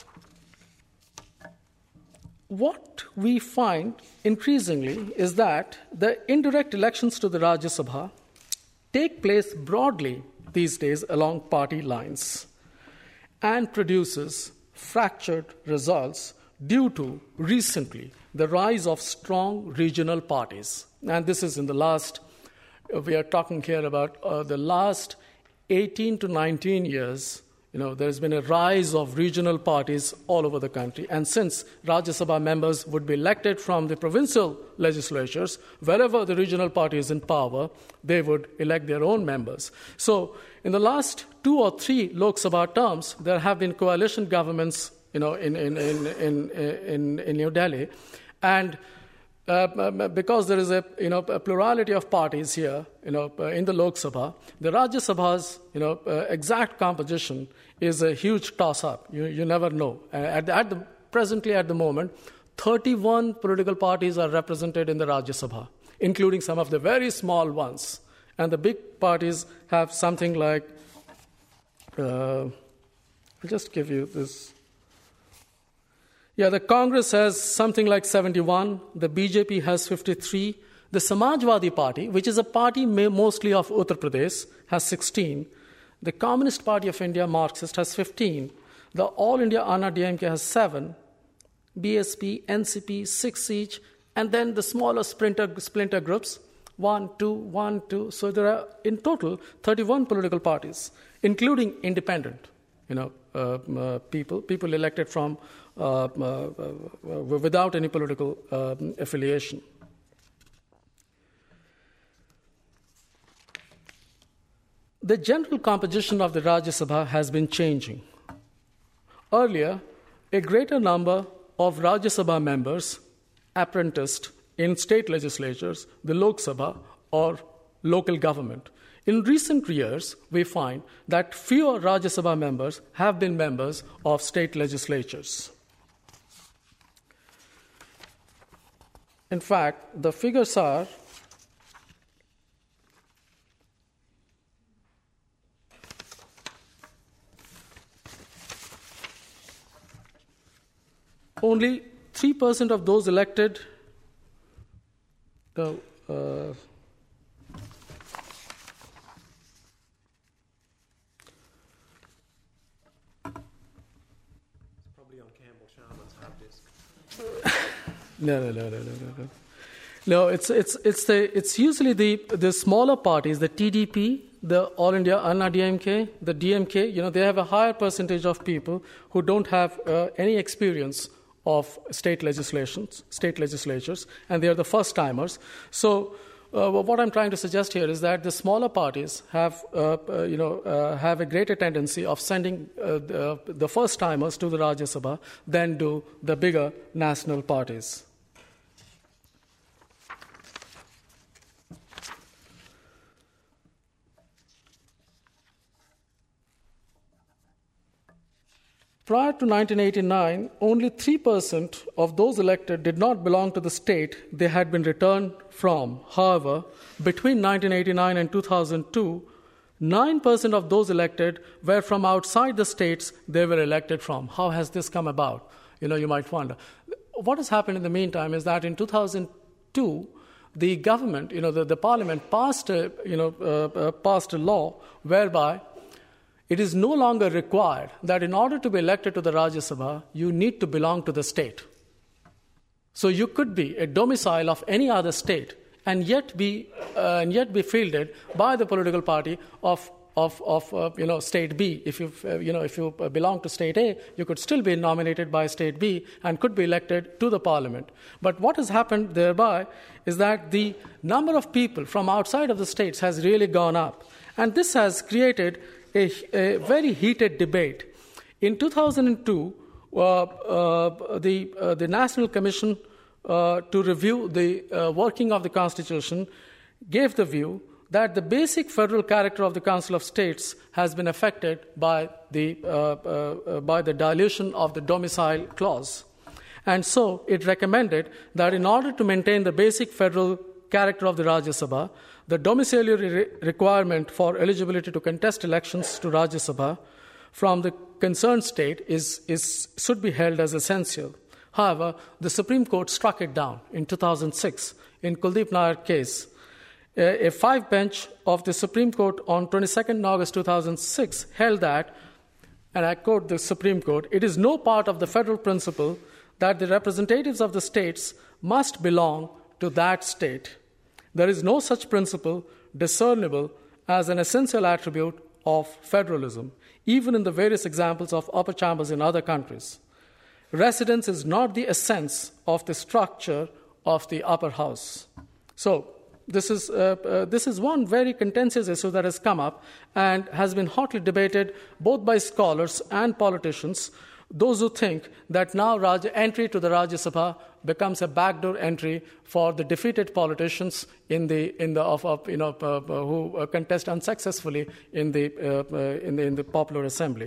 What we find increasingly is that the indirect elections to the Rajya Sabha take place broadly these days along party lines and produces fractured results due to recently the rise of strong regional parties. And this is in the last, we are talking here about uh, the last eighteen to nineteen years. You know, there's been a rise of regional parties all over the country. And since Rajya Sabha members would be elected from the provincial legislatures, wherever the regional party is in power, they would elect their own members. So in the last two or three Lok Sabha terms, there have been coalition governments, you know, in, in, in, in, in, in New Delhi. And Uh, because there is a, you know, a plurality of parties here, you know, uh, in the Lok Sabha, the Rajya Sabha's, you know, uh, exact composition is a huge toss-up. You, you never know. Uh, at, the, at the presently, at the moment, thirty-one political parties are represented in the Rajya Sabha, including some of the very small ones. And the big parties have something like, uh, I'll just give you this. Yeah, the Congress has something like seventy-one, the B J P has fifty-three, the Samajwadi Party, which is a party mostly of Uttar Pradesh, has sixteen, the Communist Party of India, Marxist, has fifteen, the All India Anna D M K has seven, B S P, N C P, six each, and then the smaller splinter, splinter groups, one, two, one, two. So there are, in total, thirty-one political parties, including independent, you know, uh, uh, people, people elected from Uh, uh, uh, without any political uh, affiliation. The general composition of the Rajya Sabha has been changing. Earlier, a greater number of Rajya Sabha members apprenticed in state legislatures, the Lok Sabha, or local government. In recent years, we find that fewer Rajya Sabha members have been members of state legislatures. In fact, the figures are only three percent of those elected. No, uh, Probably on Campbell Sharman's hard disk. No, no, no, no, no, no, no. No, it's it's it's the it's usually the the smaller parties, the T D P, the All India Anna D M K, the D M K. You know, they have a higher percentage of people who don't have uh, any experience of state legislations, state legislatures, and they are the first timers. So. Uh, what I'm trying to suggest here is that the smaller parties have, uh, uh, you know, uh, have a greater tendency of sending uh, the, the first timers to the Rajya Sabha than do the bigger national parties. Prior to nineteen eighty-nine, only three percent of those elected did not belong to the state they had been returned from. However, between nineteen eighty-nine and two thousand two, nine percent of those elected were from outside the states they were elected from. How has this come about? You know, you might wonder. What has happened in the meantime is that in two thousand two, the government, you know, the, the parliament passed a, you know, uh, uh, passed a law whereby it is no longer required that in order to be elected to the Rajya Sabha, you need to belong to the state. So you could be a domicile of any other state and yet be uh, and yet be fielded by the political party of of of uh, you know state B. If you uh, you know if you belong to state A, you could still be nominated by state B and could be elected to the parliament. But what has happened thereby is that the number of people from outside of the states has really gone up, and this has created A, a very heated debate. In two thousand two, uh, uh, the, uh, the National Commission uh, to review the uh, working of the Constitution gave the view that the basic federal character of the Council of States has been affected by the, uh, uh, by the dilution of the domicile clause. And so it recommended that in order to maintain the basic federal character of the Rajya Sabha, the domiciliary re- requirement for eligibility to contest elections to Rajya Sabha from the concerned state is, is, should be held as essential. However, the Supreme Court struck it down in two thousand six in Kuldeep Nair case. A, a five-bench of the Supreme Court on twenty-second August two thousand six held that, and I quote the Supreme Court, "It is no part of the federal principle that the representatives of the states must belong to that state. There is no such principle discernible as an essential attribute of federalism, even in the various examples of upper chambers in other countries. Residence is not the essence of the structure of the upper house." So this is, uh, uh, this is one very contentious issue that has come up and has been hotly debated both by scholars and politicians, those who think that now Raj- entry to the Rajya Sabha becomes a backdoor entry for the defeated politicians in the in the of, of you know uh, uh, who uh, contest unsuccessfully in the, uh, uh, in the in the popular assembly.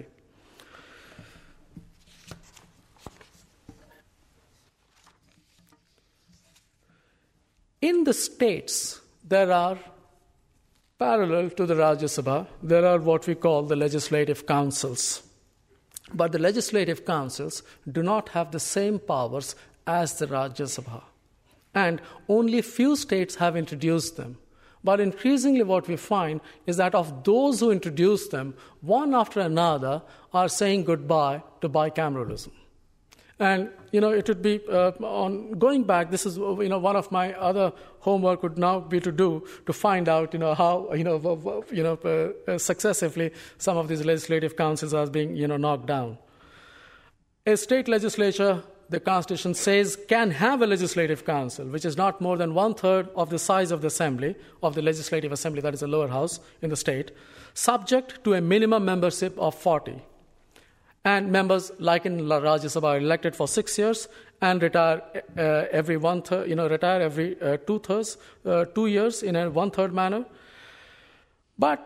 In the states, there are parallel to the Rajya Sabha, there are what we call the legislative councils. But the legislative councils do not have the same powers as the Rajya Sabha. And only few states have introduced them. But increasingly what we find is that of those who introduce them, one after another are saying goodbye to bicameralism. And, you know, it would be, uh, on going back, this is, you know, one of my other homework would now be to do, to find out, you know, how, you know, you know uh, successively some of these legislative councils are being, you know, knocked down. A state legislature, the Constitution says, can have a legislative council, which is not more than one-third of the size of the assembly, of the legislative assembly, that is the lower house in the state, subject to a minimum membership of forty. And members, like in Rajya Sabha, are elected for six years and retire uh, every one third, you know, retire every uh, two thirds, uh, two years in a one third manner. But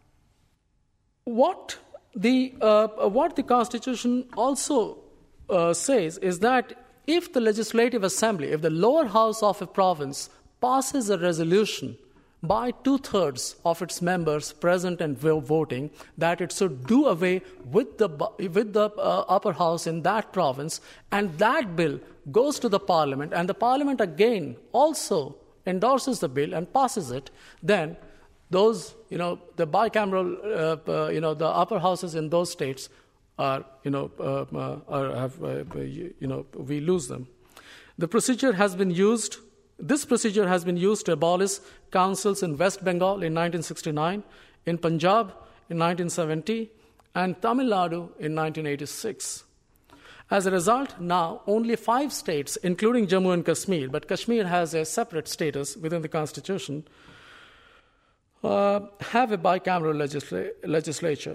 what the uh, what the Constitution also uh, says is that if the Legislative Assembly, if the lower house of a province passes a resolution by two-thirds of its members present and voting, that it should do away with the, with the uh, upper house in that province, and that bill goes to the parliament, and the parliament again also endorses the bill and passes it, then those, you know, the bicameral, uh, uh, you know, the upper houses in those states are, you know, uh, uh, are, have, uh, you know, we lose them. The procedure has been used This procedure has been used to abolish councils in West Bengal in nineteen sixty-nine, in Punjab in nineteen seventy, and Tamil Nadu in nineteen eighty-six. As a result, now only five states, including Jammu and Kashmir, but Kashmir has a separate status within the constitution, uh, have a bicameral legisla- legislature.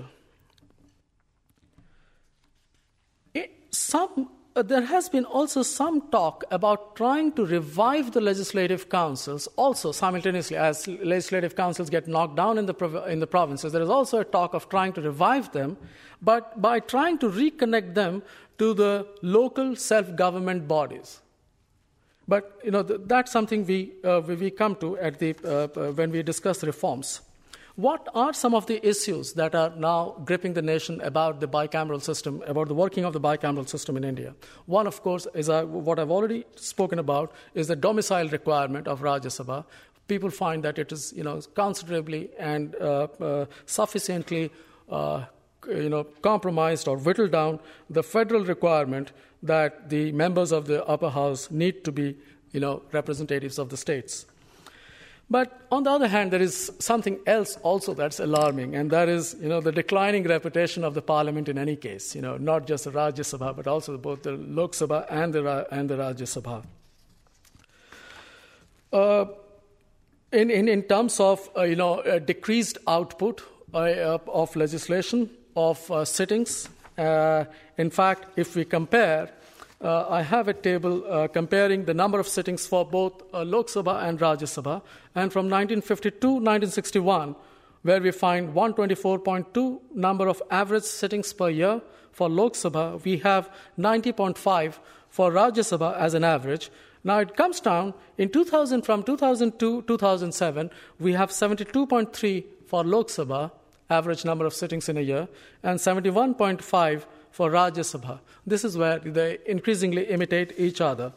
It, some Uh, there has been also some talk about trying to revive the legislative councils, also simultaneously as legislative councils get knocked down in the, prov- in the provinces. There is also a talk of trying to revive them, but by trying to reconnect them to the local self-government bodies. But you know th- that's something we uh, we come to at the uh, uh, when we discuss reforms. What are some of the issues that are now gripping the nation about the bicameral system, about the working of the bicameral system in India? One, of course, is uh, what I've already spoken about, is the domicile requirement of Rajya Sabha. People find that it is, you know, considerably and uh, uh, sufficiently, uh, you know, compromised or whittled down the federal requirement that the members of the upper house need to be, you know, representatives of the states. But on the other hand, there is something else also that's alarming, and that is, you know, the declining reputation of the parliament in any case. You know, not just the Rajya Sabha, but also both the Lok Sabha and the and the Rajya Sabha. Uh, in, in in terms of uh, you know uh, decreased output uh, of legislation of uh, sittings, uh, in fact, if we compare. Uh, I have a table uh, comparing the number of sittings for both uh, Lok Sabha and Rajya Sabha, and from nineteen fifty-two to nineteen sixty-one, where we find one hundred twenty-four point two number of average sittings per year for Lok Sabha, we have ninety point five for Rajya Sabha as an average. Now it comes down in two thousand, from two thousand two to two thousand seven, we have seventy-two point three for Lok Sabha, average number of sittings in a year, and seventy-one point five for Rajya Sabha. This is where they increasingly imitate each other.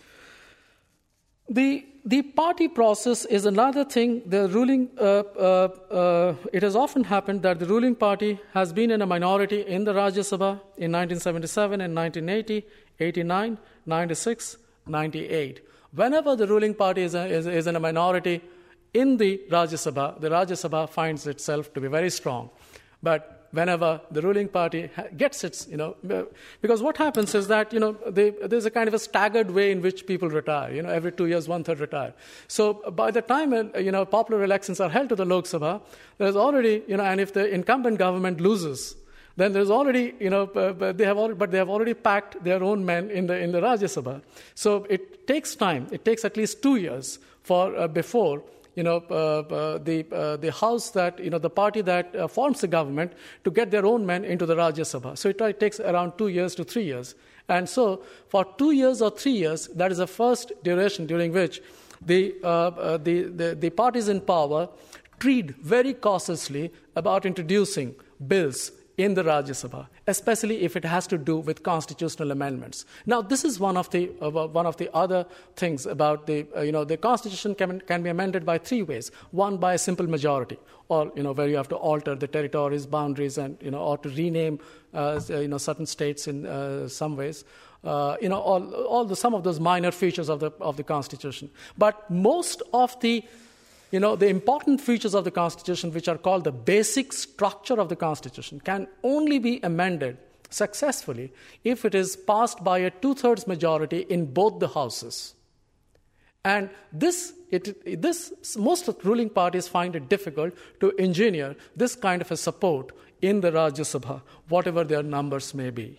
The, the party process is another thing. The ruling, uh, uh, uh, it has often happened that the ruling party has been in a minority in the Rajya Sabha in nineteen seventy-seven and nineteen eighty, eighty-nine, ninety-six, ninety-eight. Whenever the ruling party is, a, is, is in a minority in the Rajya Sabha, the Rajya Sabha finds itself to be very strong. But whenever the ruling party gets its, you know, because what happens is that, you know, they, there's a kind of a staggered way in which people retire. You know, every two years, one-third retire. So by the time, you know, popular elections are held to the Lok Sabha, there's already, you know, and if the incumbent government loses, then there's already, you know, uh, they have already, but they have already packed their own men in the in the Rajya Sabha. So it takes time. It takes at least two years for uh, before. You know, uh, uh, the uh, the house that, you know, the party that uh, forms the government to get their own men into the Rajya Sabha. So it, it takes around two years to three years. And so for two years or three years, that is the first duration during which the, uh, uh, the, the, the parties in power treat very cautiously about introducing bills in the Rajya Sabha, especially if it has to do with constitutional amendments. Now, this is one of the uh, one of the other things about the uh, you know the Constitution can can be amended by three ways. One, by a simple majority, or you know where you have to alter the territories, boundaries, and you know or to rename uh, you know certain states in uh, some ways. Uh, you know all all the some of those minor features of the of the Constitution, but most of the You know, the important features of the Constitution, which are called the basic structure of the Constitution, can only be amended successfully if it is passed by a two-thirds majority in both the houses. And this, it, this, most ruling parties find it difficult to engineer this kind of a support in the Rajya Sabha, whatever their numbers may be.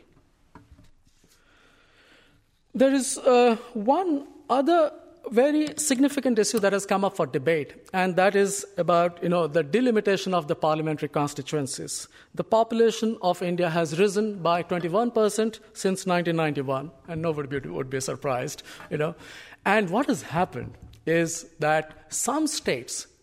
There is uh, one other very significant issue that has come up for debate, and that is about, you know, the delimitation of the parliamentary constituencies. The population of India has risen by twenty-one percent since nineteen ninety-one, and nobody would be surprised, you know. And what has happened is that some states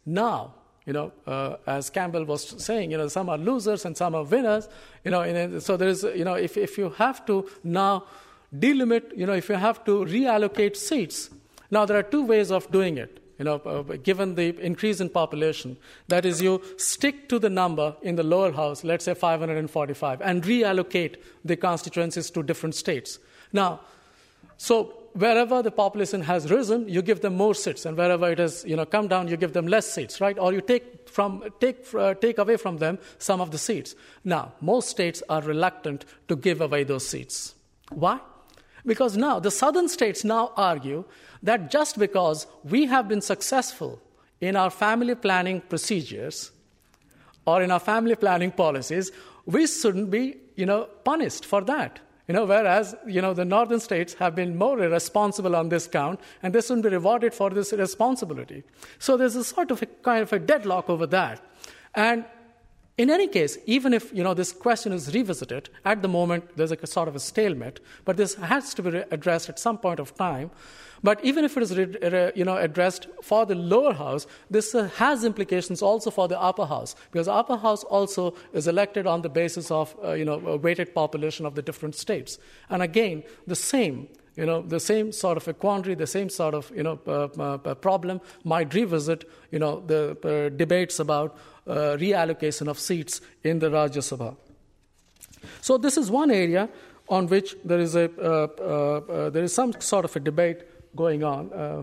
now, you know, uh, as Campbell was saying, you know, some are losers and some are winners, you know, and so there is, you know, if, if you have to now delimit, you know, if you have to reallocate seats, now there are two ways of doing it. You know, uh, given the increase in population, that is, you stick to the number in the lower house, let's say five hundred forty-five, and reallocate the constituencies to different states. Now, so wherever the population has risen, you give them more seats, and wherever it has, you know, come down, you give them less seats, right? Or you take from take uh, take away from them some of the seats. Now, most states are reluctant to give away those seats. Why? Because now the southern states now argue that just because we have been successful in our family planning procedures or in our family planning policies, we shouldn't be, you know, punished for that. You know, whereas, you know, the northern states have been more irresponsible on this count, and they shouldn't be rewarded for this irresponsibility. So there's a sort of a kind of a deadlock over that. And in any case, even if, you know, this question is revisited, at the moment there's a sort of a stalemate, but this has to be re- addressed at some point of time. But even if it is, re- re- you know, addressed for the lower house, this uh, has implications also for the upper house, because the upper house also is elected on the basis of, uh, you know, a weighted population of the different states. And again, the same, you know, the same sort of a quandary, the same sort of, you know, uh, uh, problem might revisit, you know, the uh, debates about uh, reallocation of seats in the Rajya Sabha. So this is one area on which there is a uh, uh, uh, there is some sort of a debate going on. Uh,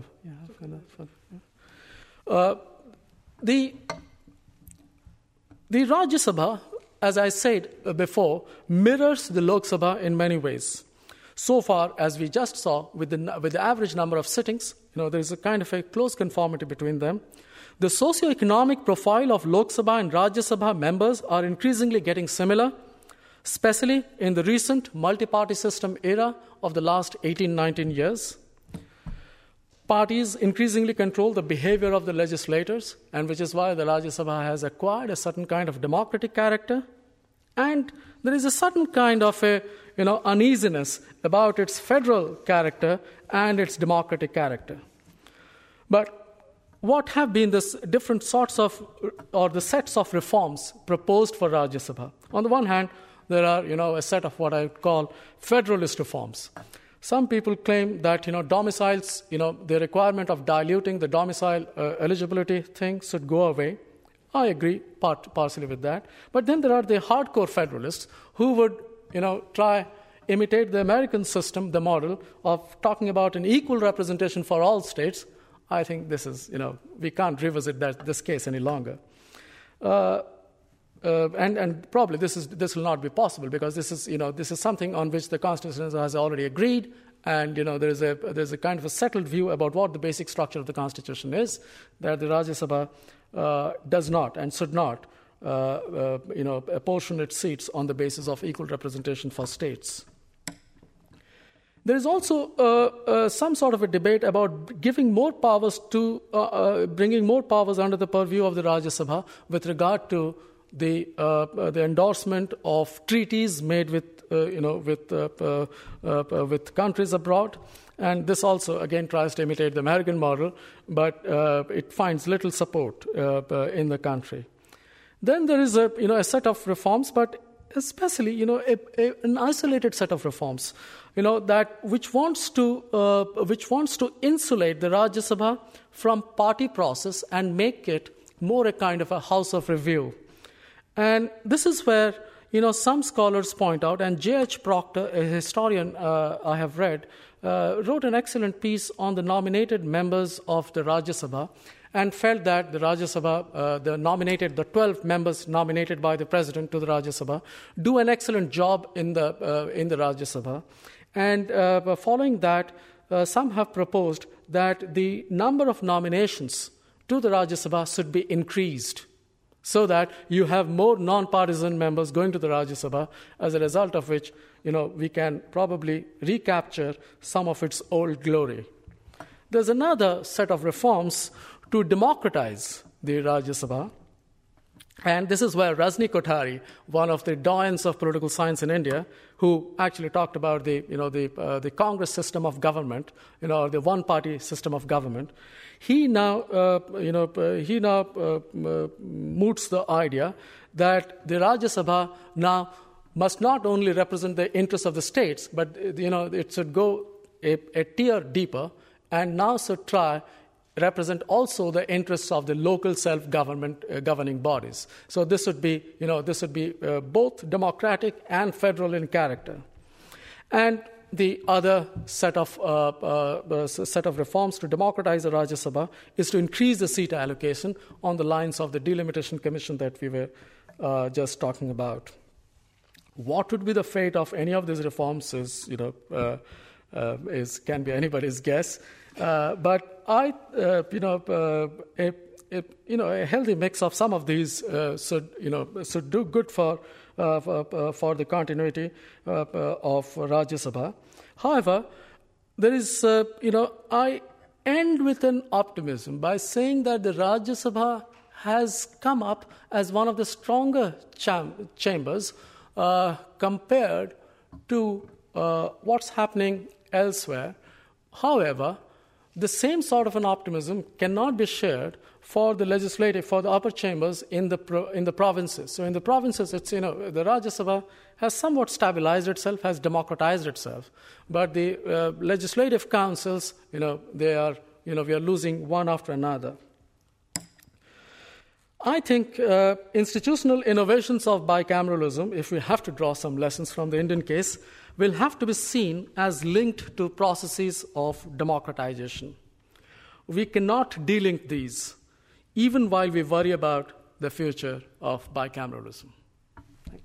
uh, the the Rajya Sabha, as I said before, mirrors the Lok Sabha in many ways. So far, as we just saw, with the with the average number of sittings, you know, there is a kind of a close conformity between them. The socio-economic profile of Lok Sabha and Rajya Sabha members are increasingly getting similar, especially in the recent multi-party system era of the last eighteen, nineteen years. Parties increasingly control the behavior of the legislators, and which is why the Rajya Sabha has acquired a certain kind of democratic character. And there is a certain kind of a, you know, uneasiness about its federal character and its democratic character. But what have been the different sorts of, or the sets of reforms proposed for Rajya Sabha? On the one hand, there are, you know, a set of what I would call federalist reforms. Some people claim that, you know, domiciles, you know, the requirement of diluting the domicile uh, eligibility thing should go away. I agree part, partially with that. But then there are the hardcore federalists who would, you know, try imitate the American system, the model of talking about an equal representation for all states. I think this is, you know, we can't revisit that this case any longer. Uh, Uh, and, and probably this is this will not be possible, because this is, you know, this is something on which the Constitution has already agreed, and, you know, there is a there's a kind of a settled view about what the basic structure of the Constitution is, that the Rajya Sabha uh, does not and should not, uh, uh, you know, apportion its seats on the basis of equal representation for states. There is also uh, uh, some sort of a debate about giving more powers to, uh, uh, bringing more powers under the purview of the Rajya Sabha with regard to the uh, the endorsement of treaties made with uh, you know with uh, uh, uh, with countries abroad, and this also again tries to imitate the American model, but uh, it finds little support uh, uh, in the country. Then there is a you know a set of reforms, but especially you know a, a, an isolated set of reforms, you know that which wants to uh, which wants to insulate the Rajya Sabha from party process and make it more a kind of a house of review. And this is where, you know, some scholars point out, and J H Proctor, a historian uh, I have read, uh, wrote an excellent piece on the nominated members of the Rajya Sabha, and felt that the Rajya Sabha, uh, the nominated, the twelve members nominated by the president to the Rajya Sabha, do an excellent job in the uh, in the Rajya Sabha. And uh, following that, uh, some have proposed that the number of nominations to the Rajya Sabha should be increased, so that you have more non-partisan members going to the Rajya Sabha, as a result of which, you know, we can probably recapture some of its old glory. There's another set of reforms to democratize the Rajya Sabha, And this is where Rajni Kothari, one of the doyens of political science in India, who actually talked about the, you know, the, uh, the Congress system of government, you know, the one-party system of government, he now, uh, you know, uh, he now uh, uh, moots the idea that the Rajya Sabha now must not only represent the interests of the states, but, you know, it should go a, a tier deeper and now should try represent also the interests of the local self-government uh, governing bodies. So this would be, you know, this would be uh, both democratic and federal in character. And the other set of uh, uh, set of reforms to democratize the Rajya Sabha is to increase the seat allocation on the lines of the delimitation commission that we were uh, just talking about. What would be the fate of any of these reforms is, you know, uh, uh, is can be anybody's guess. Uh, but I, uh, you know, uh, a, a, you know, a healthy mix of some of these uh, should, you know, should do good for uh, for, uh, for the continuity uh, uh, of Rajya Sabha. However, there is, uh, you know, I end with an optimism by saying that the Rajya Sabha has come up as one of the stronger cham- chambers uh, compared to uh, what's happening elsewhere. However, the same sort of an optimism cannot be shared for the legislative, for the upper chambers in the pro, in the provinces. So in the provinces, it's, you know, the Rajya Sabha has somewhat stabilized itself, has democratized itself, but the uh, legislative councils, you know, they are, you know, we are losing one after another. I think uh, institutional innovations of bicameralism, if we have to draw some lessons from the Indian case, will have to be seen as linked to processes of democratization. We cannot delink these, even while we worry about the future of bicameralism. Thank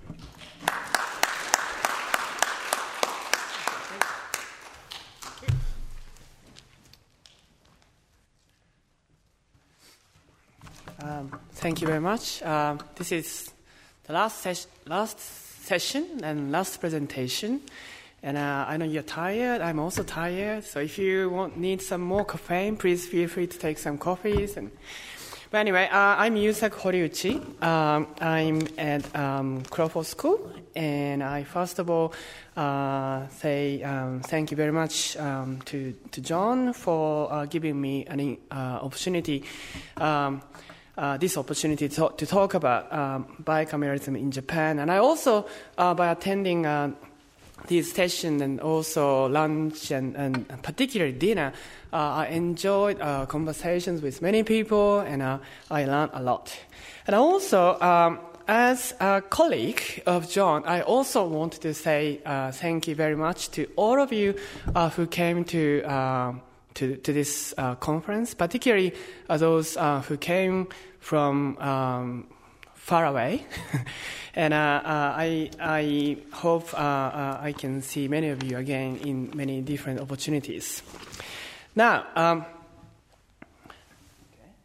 you. Um, thank you very much. Uh, this is the last, ses- last session and last presentation. And uh, I know you're tired. I'm also tired. So if you want need some more caffeine, please feel free to take some coffees. And but anyway, uh, I'm Yusak Horiuchi. Um, I'm at um, Crawford School, and I first of all uh, say um, thank you very much um, to to John for uh, giving me an uh, opportunity. Um, Uh, this opportunity to talk, to talk about um, bicameralism in Japan. And I also, uh, by attending uh, this session and also lunch and, and particularly dinner, uh, I enjoyed uh, conversations with many people, and uh, I learned a lot. And also, um, as a colleague of John, I also want to say uh, thank you very much to all of you uh, who came to uh, To, to this uh, conference, particularly uh, those uh, who came from um, far away. and uh, uh, I, I hope uh, uh, I can see many of you again in many different opportunities. Now, um, okay.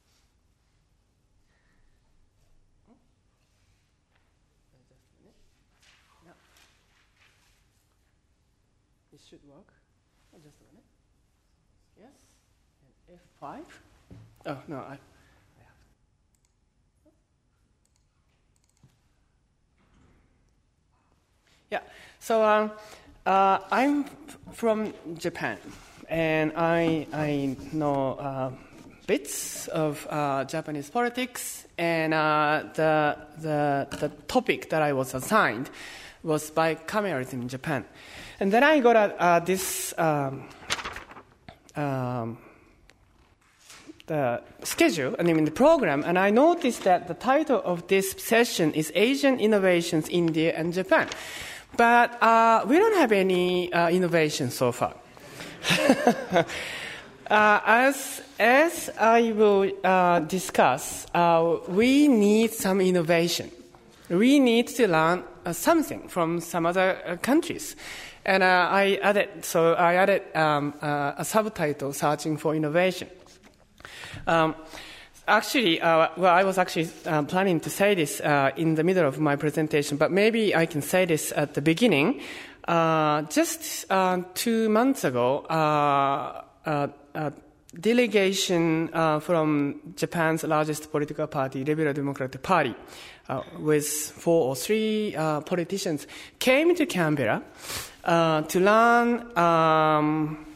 It should work. Just a minute. Yes, and F five. Oh, no, I, I have. Yeah, so um, uh, I'm from Japan, and I, I know uh, bits of uh, Japanese politics, and uh, the, the, the topic that I was assigned was bicameralism in Japan. And then I got a, uh, this... Um, Um, the schedule, I mean the program, and I noticed that the title of this session is Asian Innovations, India and Japan. But uh, we don't have any uh, innovation so far. uh, as, as I will uh, discuss, uh, we need some innovation. We need to learn uh, something from some other uh, countries. And uh, I added, so I added um, uh, a subtitle, Searching for Innovation. Um, actually, uh, well, I was actually uh, planning to say this uh, in the middle of my presentation, but maybe I can say this at the beginning. Uh, just uh, two months ago, uh, uh, uh, delegation uh, from Japan's largest political party, Liberal Democratic Party, uh, with four or three uh, politicians, came to Canberra uh, to learn um,